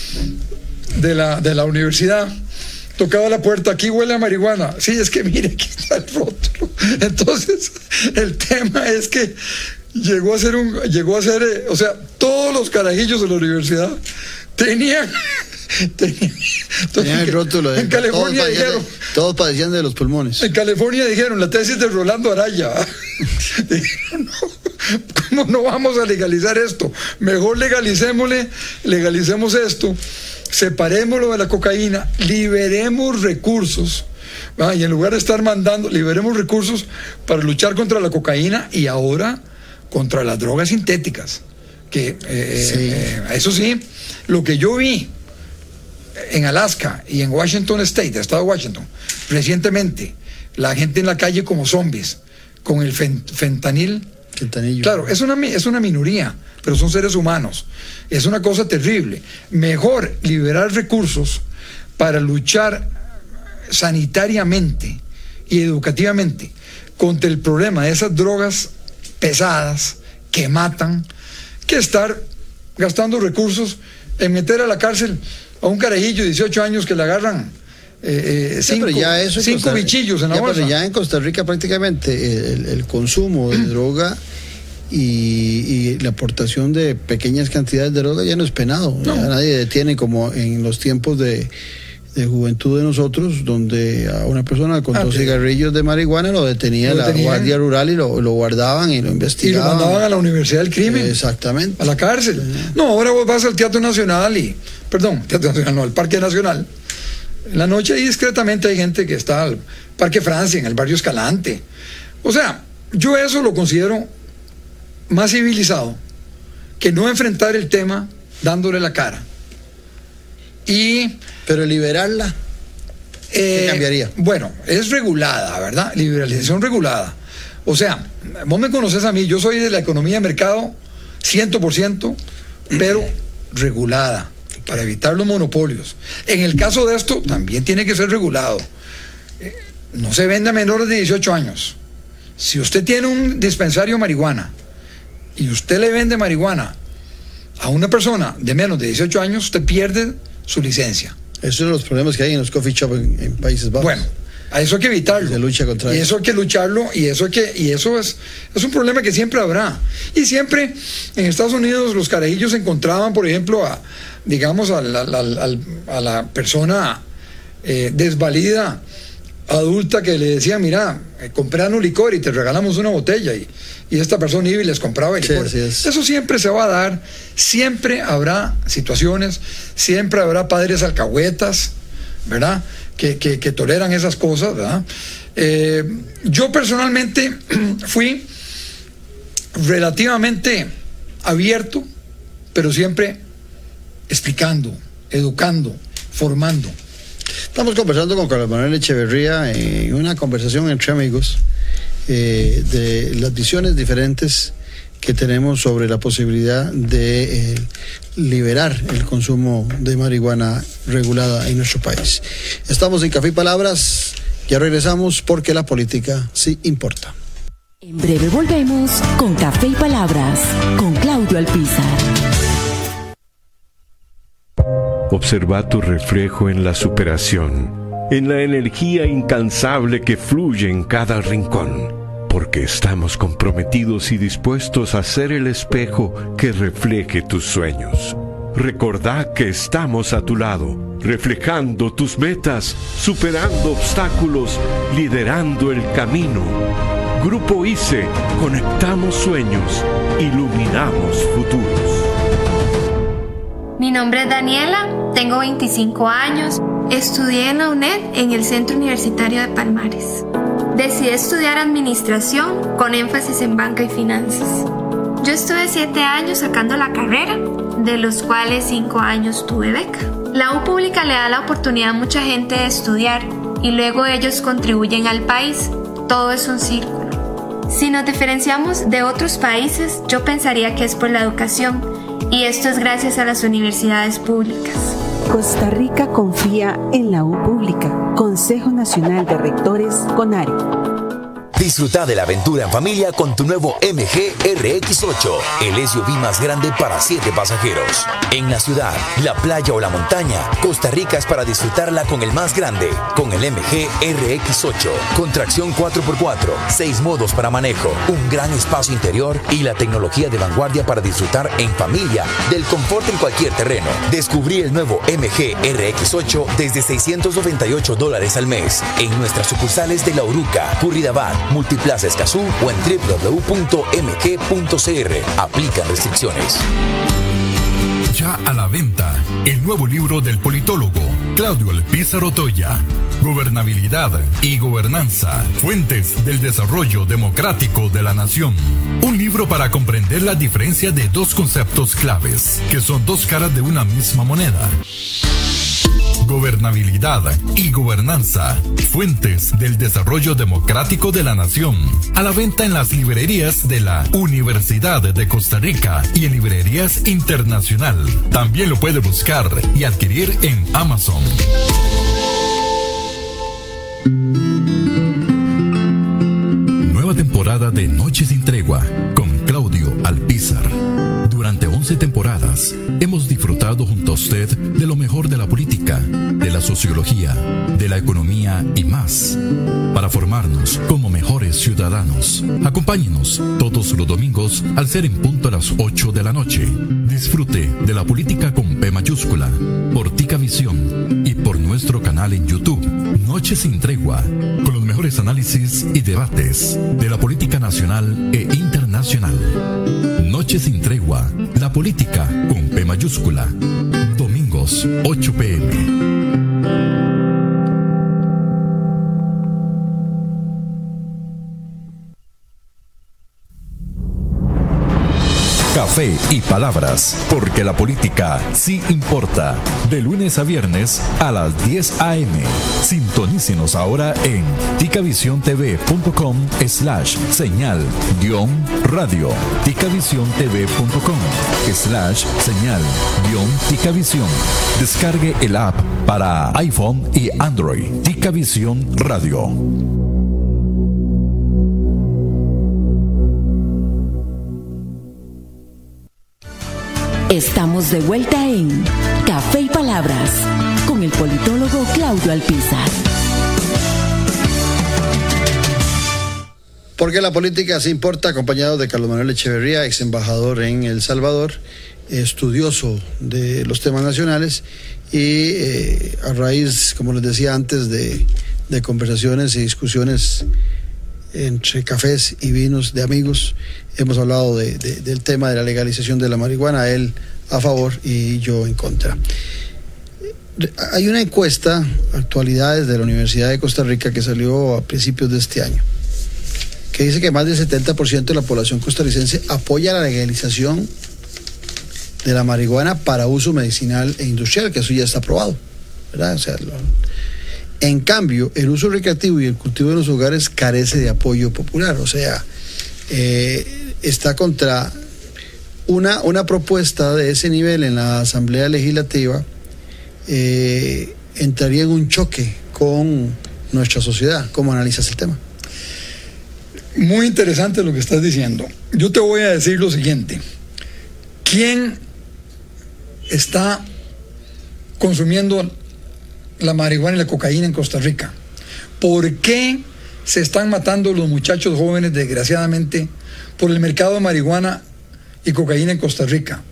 Speaker 9: de la, de la universidad, tocaba la puerta: aquí huele a marihuana. Sí, es que mire, aquí está el rótulo. Entonces, el tema es que llegó a ser un, llegó a ser, eh, o sea, todos los carajillos de la universidad tenían, tenían,
Speaker 2: tenían el rótulo.
Speaker 9: En California todos dijeron,
Speaker 2: todos padecían de los pulmones.
Speaker 9: En California dijeron: la tesis de Rolando Araya. Dijeron: no, ¿cómo no vamos a legalizar esto? Mejor legalicémosle, legalicemos esto. Separémoslo de la cocaína, liberemos recursos, ¿va? Y en lugar de estar mandando, liberemos recursos para luchar contra la cocaína y ahora contra las drogas sintéticas, que eh, sí. Eh, eso sí, lo que yo vi en Alaska y en Washington State, estado de Washington, recientemente, la gente en la calle como zombies, con el fentanil.
Speaker 2: Fentanillo.
Speaker 9: Claro, es una, es una minoría, pero son seres humanos. Es una cosa terrible. Mejor liberar recursos para luchar sanitariamente y educativamente contra el problema de esas drogas pesadas que matan, que estar gastando recursos en meter a la cárcel a un carajillo de dieciocho años que le agarran eh, eh, cinco, sí, ya eso cinco Costa, bichillos en la
Speaker 2: ya,
Speaker 9: bolsa.
Speaker 2: Pero ya en Costa Rica prácticamente el, el consumo de droga y, y la aportación de pequeñas cantidades de droga ya no es penado. No. Ya nadie detiene como en los tiempos de, de juventud de nosotros, donde a una persona con ah, dos sí. cigarrillos de marihuana lo detenía lo la detenían. Guardia Rural y lo, lo guardaban y lo investigaban.
Speaker 9: Y lo mandaban a la Universidad del Crimen.
Speaker 2: Exactamente.
Speaker 9: A la cárcel. Sí. No, ahora vos vas al Teatro Nacional y, perdón, Teatro Nacional, no, al Parque Nacional. En la noche ahí discretamente hay gente que está al Parque Francia, en el barrio Escalante. O sea, yo eso lo considero más civilizado que no enfrentar el tema dándole la cara. Y
Speaker 2: pero liberarla, ¿qué
Speaker 9: eh,
Speaker 2: cambiaría?
Speaker 9: Bueno, es regulada, ¿verdad? Liberalización regulada. O sea, vos me conoces a mí, yo soy de la economía de mercado cien por ciento, pero regulada, para evitar los monopolios. En el caso de esto, también tiene que ser regulado. Eh, no se vende a menores de dieciocho años. Si usted tiene un dispensario de marihuana y usted le vende marihuana a una persona de menos de dieciocho años, usted pierde su licencia.
Speaker 2: Esos son los problemas que hay en los coffee shops en, en Países Bajos.
Speaker 9: Bueno, a eso hay que evitarlo.
Speaker 2: Se lucha contra
Speaker 9: y eso hay que lucharlo, y eso hay que, y eso es, es un problema que siempre habrá. Y siempre en Estados Unidos los carajillos encontraban, por ejemplo, a, digamos, a la, a la, a la persona eh, desvalida, adulta, que le decía: mira, eh, compranos licor y te regalamos una botella, y, y esta persona iba y les compraba el licor. Sí, es. Eso siempre se va a dar, siempre habrá situaciones, siempre habrá padres alcahuetas, ¿verdad?, que, que, que toleran esas cosas, ¿verdad? Eh, yo personalmente fui relativamente abierto, pero siempre explicando, educando, formando.
Speaker 2: Estamos conversando con Carlos Manuel Echeverría en una conversación entre amigos eh, de las visiones diferentes que tenemos sobre la posibilidad de eh, liberar el consumo de marihuana regulada en nuestro país. Estamos en Café y Palabras, ya regresamos porque la política sí importa.
Speaker 1: En breve volvemos con Café y Palabras con Claudio Alpizar.
Speaker 3: Observa tu reflejo en la superación, en la energía incansable que fluye en cada rincón, porque estamos comprometidos y dispuestos a ser el espejo que refleje tus sueños. Recordá que estamos a tu lado, reflejando tus metas, superando obstáculos, liderando el camino. Grupo I C E, conectamos sueños, iluminamos futuros.
Speaker 4: Mi nombre es Daniela, tengo veinticinco años, estudié en la UNED en el Centro Universitario de Palmares. Decidí estudiar administración con énfasis en banca y finanzas. Yo estuve siete años sacando la carrera, de los cuales cinco años tuve beca. La U pública le da la oportunidad a mucha gente de estudiar y luego ellos contribuyen al país. Todo es un círculo. Si nos diferenciamos de otros países, yo pensaría que es por la educación, y esto es gracias a las universidades públicas.
Speaker 5: Costa Rica confía en la U pública. Consejo Nacional de Rectores, CONARE.
Speaker 6: Disfruta de la aventura en familia con tu nuevo M G R X ocho, el S U V más grande para siete pasajeros. En la ciudad, la playa o la montaña, Costa Rica es para disfrutarla con el más grande, con el M G R X ocho, con tracción cuatro por cuatro, seis modos para manejo, un gran espacio interior y la tecnología de vanguardia para disfrutar en familia del confort en cualquier terreno. Descubrí el nuevo M G R X ocho desde seiscientos noventa y ocho dólares al mes en nuestras sucursales de La Uruca, Curridabat, Multiplaza Escazú o en doble u doble u doble u punto m g punto c r. Aplican restricciones.
Speaker 7: Ya a la venta, el nuevo libro del politólogo Claudio Alpizar Otoya. Gobernabilidad y gobernanza, fuentes del desarrollo democrático de la nación. Un libro para comprender la diferencia de dos conceptos claves, que son dos caras de una misma moneda. Gobernabilidad y gobernanza, fuentes del desarrollo democrático de la nación. A la venta en las librerías de la Universidad de Costa Rica y en librerías internacional. También lo puede buscar y adquirir en Amazon. Nueva temporada de Noche sin Tregua con Claudio Alpizar. Durante once temporadas hemos disfrutado junto a usted de lo mejor de la política, de la sociología, de la economía y más, para formarnos como mejores ciudadanos. Acompáñenos todos los domingos al ser en punto a las ocho de la noche. Disfrute de la política con P mayúscula, por Tica Visión y por nuestro canal en YouTube, Noche sin Tregua, con los mejores análisis y debates de la política nacional e internacional. Noche sin Tregua, la política con P mayúscula. Domingos, ocho p m Café y palabras, porque la política sí importa. De lunes a viernes a las diez a m Sintonícenos ahora en ticavisiontv.com slash señal guión radio. ticavisiontv.com slash señal guión ticavisión. Descargue el app para iPhone y Android. Ticavisión Radio.
Speaker 1: Estamos de vuelta en Café y Palabras con el politólogo Claudio Alpizar.
Speaker 2: Porque la política se importa, acompañado de Carlos Manuel Echeverría, ex embajador en El Salvador, estudioso de los temas nacionales y eh, a raíz, como les decía antes, de, de conversaciones y discusiones entre cafés y vinos de amigos, hemos hablado de, de, del tema de la legalización de la marihuana, él a favor y yo en contra. Hay una encuesta, actualidades de la Universidad de Costa Rica, que salió a principios de este año, que dice que más del setenta por ciento de la población costarricense apoya la legalización de la marihuana para uso medicinal e industrial, que eso ya está aprobado, ¿verdad? O sea, lo, en cambio, el uso recreativo y el cultivo de los hogares carece de apoyo popular, o sea, eh, está contra una, una propuesta de ese nivel en la Asamblea Legislativa, eh, entraría en un choque con nuestra sociedad. ¿Cómo analizas el tema?
Speaker 9: Muy interesante lo que estás diciendo. Yo te voy a decir lo siguiente. ¿Quién está consumiendo la marihuana y la cocaína en Costa Rica? ¿Por qué se están matando los muchachos jóvenes, desgraciadamente, por el mercado de marihuana y cocaína en Costa Rica?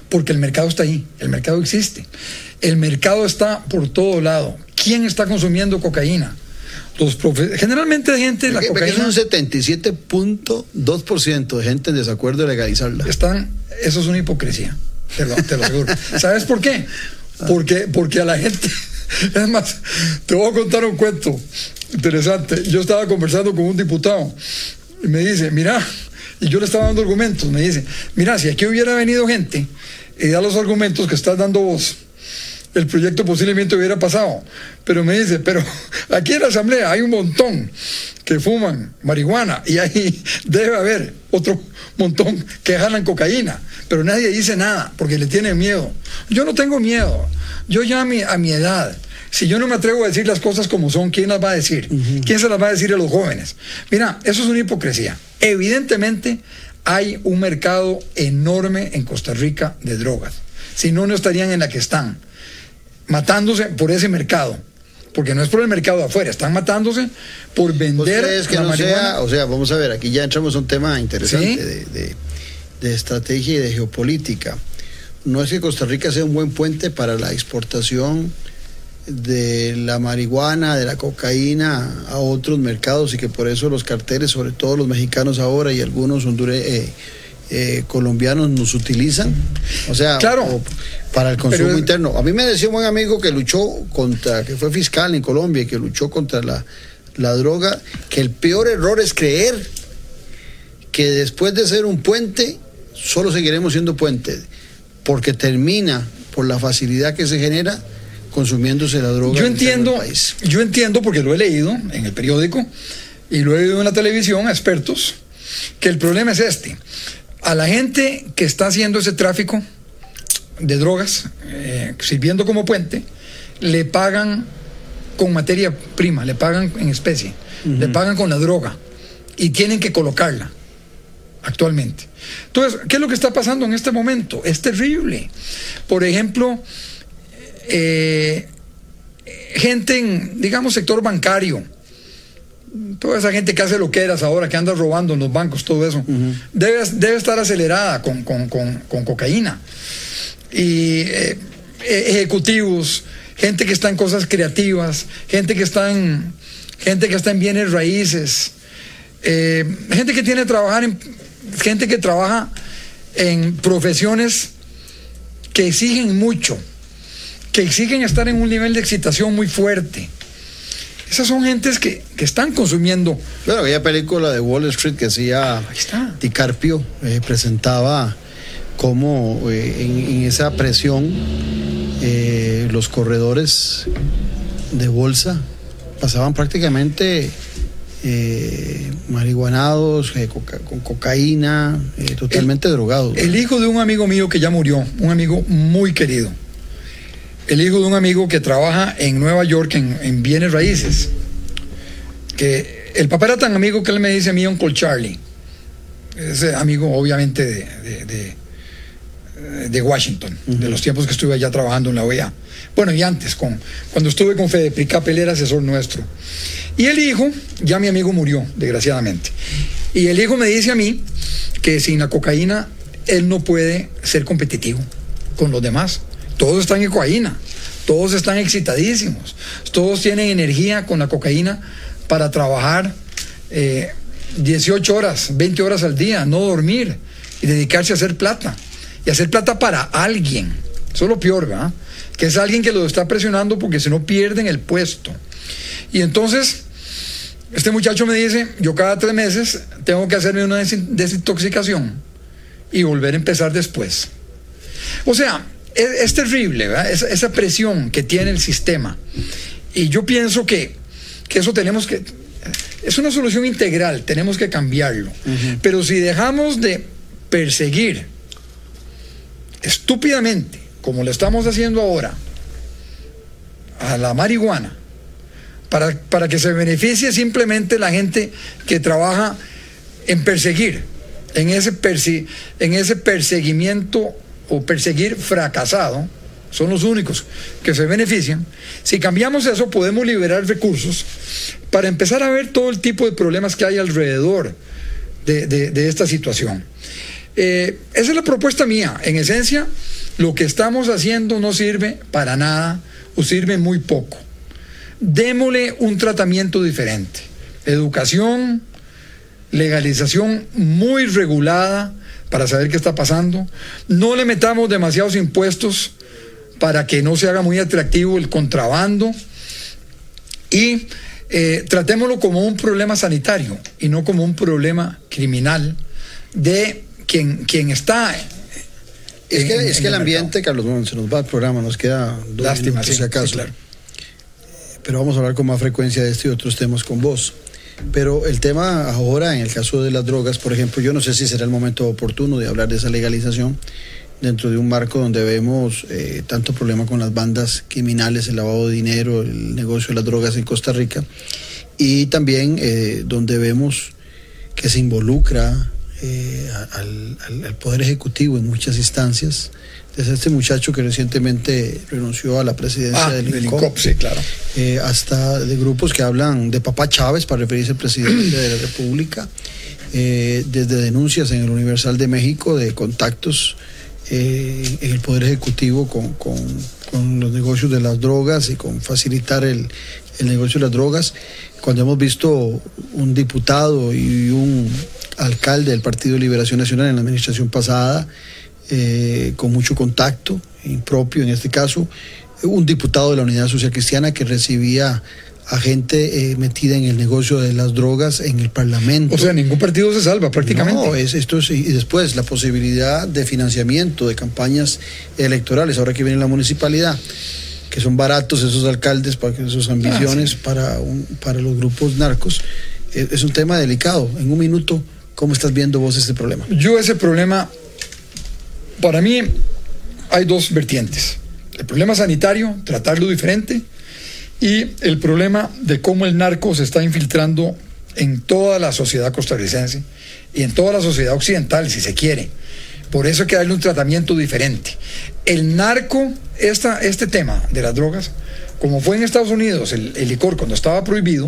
Speaker 9: porque el mercado está ahí, el mercado existe. El mercado está por todo lado. ¿Quién está consumiendo cocaína? Los profe- Generalmente gente la
Speaker 2: porque,
Speaker 9: cocaína...
Speaker 2: Porque es un setenta y siete punto dos por ciento de gente en desacuerdo de legalizarla.
Speaker 9: Están, eso es una hipocresía, te lo, te lo aseguro. ¿Sabes por qué? Porque, porque a la gente... Es más, te voy a contar un cuento interesante. Yo estaba conversando con un diputado y me dice, mira, y yo le estaba dando argumentos, me dice, mira, si aquí hubiera venido gente y da los argumentos que estás dando vos, el proyecto posiblemente hubiera pasado. Pero me dice, pero aquí en la asamblea hay un montón que fuman marihuana y ahí debe haber otro montón que jalan cocaína, pero nadie dice nada porque le tienen miedo. Yo no tengo miedo. Yo ya a mi, a mi edad, si yo no me atrevo a decir las cosas como son, ¿quién las va a decir? Uh-huh. ¿Quién se las va a decir a los jóvenes? Mira, eso es una hipocresía. Evidentemente hay un mercado enorme en Costa Rica de drogas. Si no, no estarían en la que están, matándose por ese mercado. Porque no es por el mercado de afuera, están matándose por vender.
Speaker 2: ¿Ustedes que
Speaker 9: la
Speaker 2: no
Speaker 9: marihuana?
Speaker 2: sea, o sea, vamos a ver, aquí ya entramos a un tema interesante, ¿sí? de, de, de estrategia y de geopolítica. No es que Costa Rica sea un buen puente para la exportación de la marihuana, de la cocaína a otros mercados, y que por eso los carteles, sobre todo los mexicanos ahora y algunos hondure, eh, eh, colombianos, nos utilizan, o sea,
Speaker 9: claro,
Speaker 2: o para el consumo
Speaker 9: pero,
Speaker 2: interno. A mí me decía un buen amigo que luchó contra, que fue fiscal en Colombia y que luchó contra la, la droga, que el peor error es creer que después de ser un puente solo seguiremos siendo puente, porque termina por la facilidad que se genera consumiéndose la droga.
Speaker 9: Yo entiendo, yo entiendo porque lo he leído en el periódico y lo he oído en la televisión a expertos, que el problema es este: a la gente que está haciendo ese tráfico de drogas, eh, sirviendo como puente, le pagan con materia prima, le pagan en especie, uh-huh. le pagan con la droga y tienen que colocarla actualmente. Entonces, ¿qué es lo que está pasando en este momento? Es terrible. Por ejemplo, eh, gente en, digamos, sector bancario, toda esa gente que hace loqueras ahora, que anda robando en los bancos, todo eso, uh-huh. debe, debe estar acelerada con, con, con, con cocaína. Y eh, ejecutivos, gente que está en cosas creativas, gente que está en, gente que está en bienes raíces, eh, gente que tiene que trabajar en gente que trabaja en profesiones que exigen mucho, que exigen estar en un nivel de excitación muy fuerte. Esas son gentes que, que están consumiendo.
Speaker 2: Bueno, aquella película de Wall Street que hacía DiCaprio eh, presentaba cómo eh, en, en esa presión eh, los corredores de bolsa pasaban prácticamente Eh, marihuanados, eh, coca- con cocaína, eh, totalmente
Speaker 9: el,
Speaker 2: drogados.
Speaker 9: El hijo de un amigo mío que ya murió, un amigo muy querido, el hijo de un amigo que trabaja en Nueva York en, en bienes raíces, que el papá era tan amigo que él me dice a mí Uncle Charlie, ese amigo obviamente de, de, de, de Washington, uh-huh. de los tiempos que estuve allá trabajando en la O E A. Bueno, y antes, con, cuando estuve con Fedepricap, él era asesor nuestro. Y el hijo, ya mi amigo murió, desgraciadamente. Y el hijo me dice a mí que sin la cocaína él no puede ser competitivo con los demás. Todos están en cocaína, todos están excitadísimos, todos tienen energía con la cocaína para trabajar eh, dieciocho horas, veinte horas al día, no dormir y dedicarse a hacer plata. Y hacer plata para alguien. Eso es lo peor, ¿verdad? Que es alguien que lo está presionando porque si no pierden el puesto. Y entonces este muchacho me dice, yo cada tres meses tengo que hacerme una desintoxicación y volver a empezar después. O sea, es, es terrible, ¿verdad? Esa, esa presión que tiene el sistema. Y yo pienso que, que eso tenemos que, es una solución integral, tenemos que cambiarlo. Uh-huh. Pero si dejamos de perseguir estúpidamente, como lo estamos haciendo ahora, a la marihuana, para, para que se beneficie simplemente la gente que trabaja en perseguir, en ese, persi, en ese perseguimiento o perseguir fracasado, son los únicos que se benefician. Si cambiamos eso, podemos liberar recursos para empezar a ver todo el tipo de problemas que hay alrededor de, de, de esta situación. Eh, esa es la propuesta mía. En esencia, lo que estamos haciendo no sirve para nada o sirve muy poco. Démosle un tratamiento diferente. Educación, legalización muy regulada para saber qué está pasando. No le metamos demasiados impuestos para que no se haga muy atractivo el contrabando. Y eh, tratémoslo como un problema sanitario y no como un problema criminal de quien, quien está...
Speaker 2: Es que,
Speaker 9: en,
Speaker 2: es que el, el ambiente, Carlos, bueno, se nos va el programa, nos queda dos
Speaker 9: Lástima,
Speaker 2: minutos,
Speaker 9: sí,
Speaker 2: si acaso.
Speaker 9: sí, claro.
Speaker 2: Pero vamos a hablar con más frecuencia de este y otros temas con vos. Pero el tema ahora, en el caso de las drogas, por ejemplo, yo no sé si será el momento oportuno de hablar de esa legalización dentro de un marco donde vemos eh, tanto problema con las bandas criminales, el lavado de dinero, el negocio de las drogas en Costa Rica, y también eh, donde vemos que se involucra eh, al, al, al Poder Ejecutivo en muchas instancias, desde este muchacho que recientemente renunció a la presidencia
Speaker 9: ah,
Speaker 2: del
Speaker 9: I N C O P, sí, claro.
Speaker 2: eh, hasta de grupos que hablan de Papá Chávez para referirse al presidente de la República, eh, desde denuncias en el Universal de México de contactos eh, en el Poder Ejecutivo con, con, con los negocios de las drogas y con facilitar el, el negocio de las drogas, cuando hemos visto un diputado y un alcalde del Partido de Liberación Nacional en la administración pasada, Eh, con mucho contacto, impropio en este caso, un diputado de la Unidad Social Cristiana que recibía a gente eh, metida en el negocio de las drogas en el Parlamento.
Speaker 9: O sea, ningún partido se salva prácticamente.
Speaker 2: No, es, esto es, y después la posibilidad de financiamiento de campañas electorales, ahora que viene la municipalidad, que son baratos esos alcaldes para que sus ambiciones ah, sí. para, un, para los grupos narcos, es, es un tema delicado. En un minuto, ¿cómo estás viendo vos este problema?
Speaker 9: Yo ese problema... Para mí hay dos vertientes. El problema sanitario, tratarlo diferente, y el problema de cómo el narco se está infiltrando en toda la sociedad costarricense y en toda la sociedad occidental, si se quiere. Por eso hay que darle un tratamiento diferente. El narco, esta, este tema de las drogas, como fue en Estados Unidos el, el licor cuando estaba prohibido,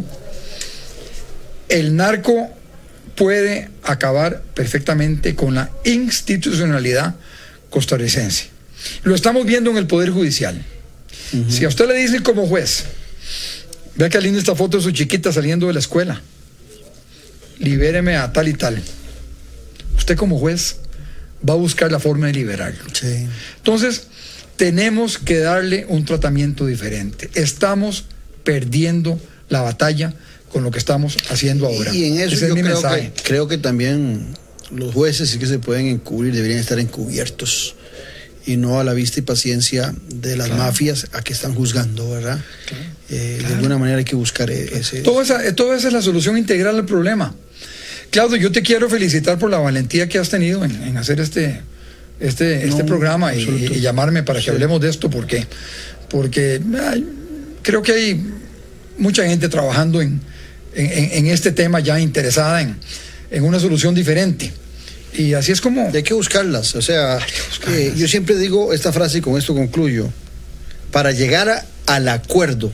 Speaker 9: el narco puede acabar perfectamente con la institucionalidad costarricense. Lo estamos viendo en el Poder Judicial. Uh-huh. Si a usted le dicen como juez, vea que linda esta foto de su chiquita saliendo de la escuela, libéreme a tal y tal, usted como juez va a buscar la forma de liberarlo.
Speaker 2: Sí.
Speaker 9: Entonces tenemos que darle un tratamiento diferente. Estamos perdiendo la batalla con lo que estamos haciendo ahora.
Speaker 2: Y en eso
Speaker 9: Ese
Speaker 2: yo
Speaker 9: es mi
Speaker 2: creo,
Speaker 9: mensaje.
Speaker 2: que, creo que también los jueces sí que se pueden encubrir, deberían estar encubiertos y no a la vista y paciencia de las claro. mafias a que están juzgando, ¿verdad? Claro. Eh, claro. De alguna manera hay que buscar ese...
Speaker 9: Todo esa, toda esa es la solución integral al problema. Claudio, yo te quiero felicitar por la valentía que has tenido en, en hacer este, este, no, este programa y, y llamarme para que sí. hablemos de esto, porque, porque ay, creo que hay mucha gente trabajando en, en, en este tema ya interesada en, en una solución diferente. Y así es como...
Speaker 2: Hay que buscarlas. O sea, buscarlas. Eh, yo siempre digo esta frase y con esto concluyo. Para llegar a, al acuerdo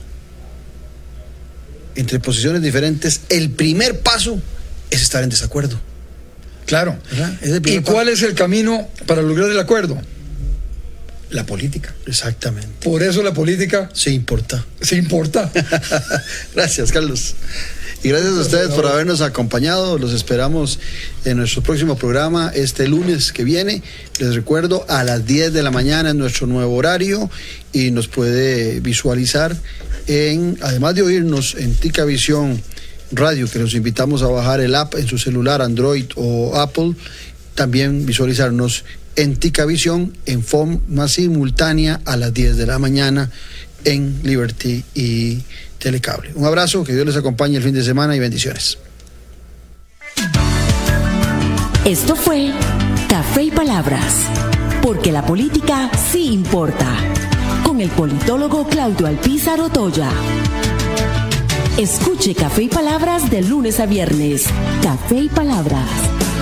Speaker 2: entre posiciones diferentes, el primer paso es estar en desacuerdo.
Speaker 9: Claro. ¿Y cuál es el camino para lograr el acuerdo? La política.
Speaker 2: Exactamente.
Speaker 9: Por eso la política...
Speaker 2: Se importa.
Speaker 9: Se importa.
Speaker 2: Gracias, Carlos. Y gracias a ustedes por habernos acompañado. Los esperamos en nuestro próximo programa este lunes que viene. Les recuerdo, a las diez de la mañana en nuestro nuevo horario, y nos puede visualizar en, además de oírnos en Ticavisión Radio, que los invitamos a bajar el app en su celular, Android o Apple, también visualizarnos en Ticavisión en forma simultánea a las diez de la mañana en Liberty y Telecable. Un abrazo, que Dios les acompañe el fin de semana y bendiciones.
Speaker 1: Esto fue Café y Palabras, porque la política sí importa, con el politólogo Claudio Alpizar Otoya. Escuche Café y Palabras de lunes a viernes. Café y Palabras.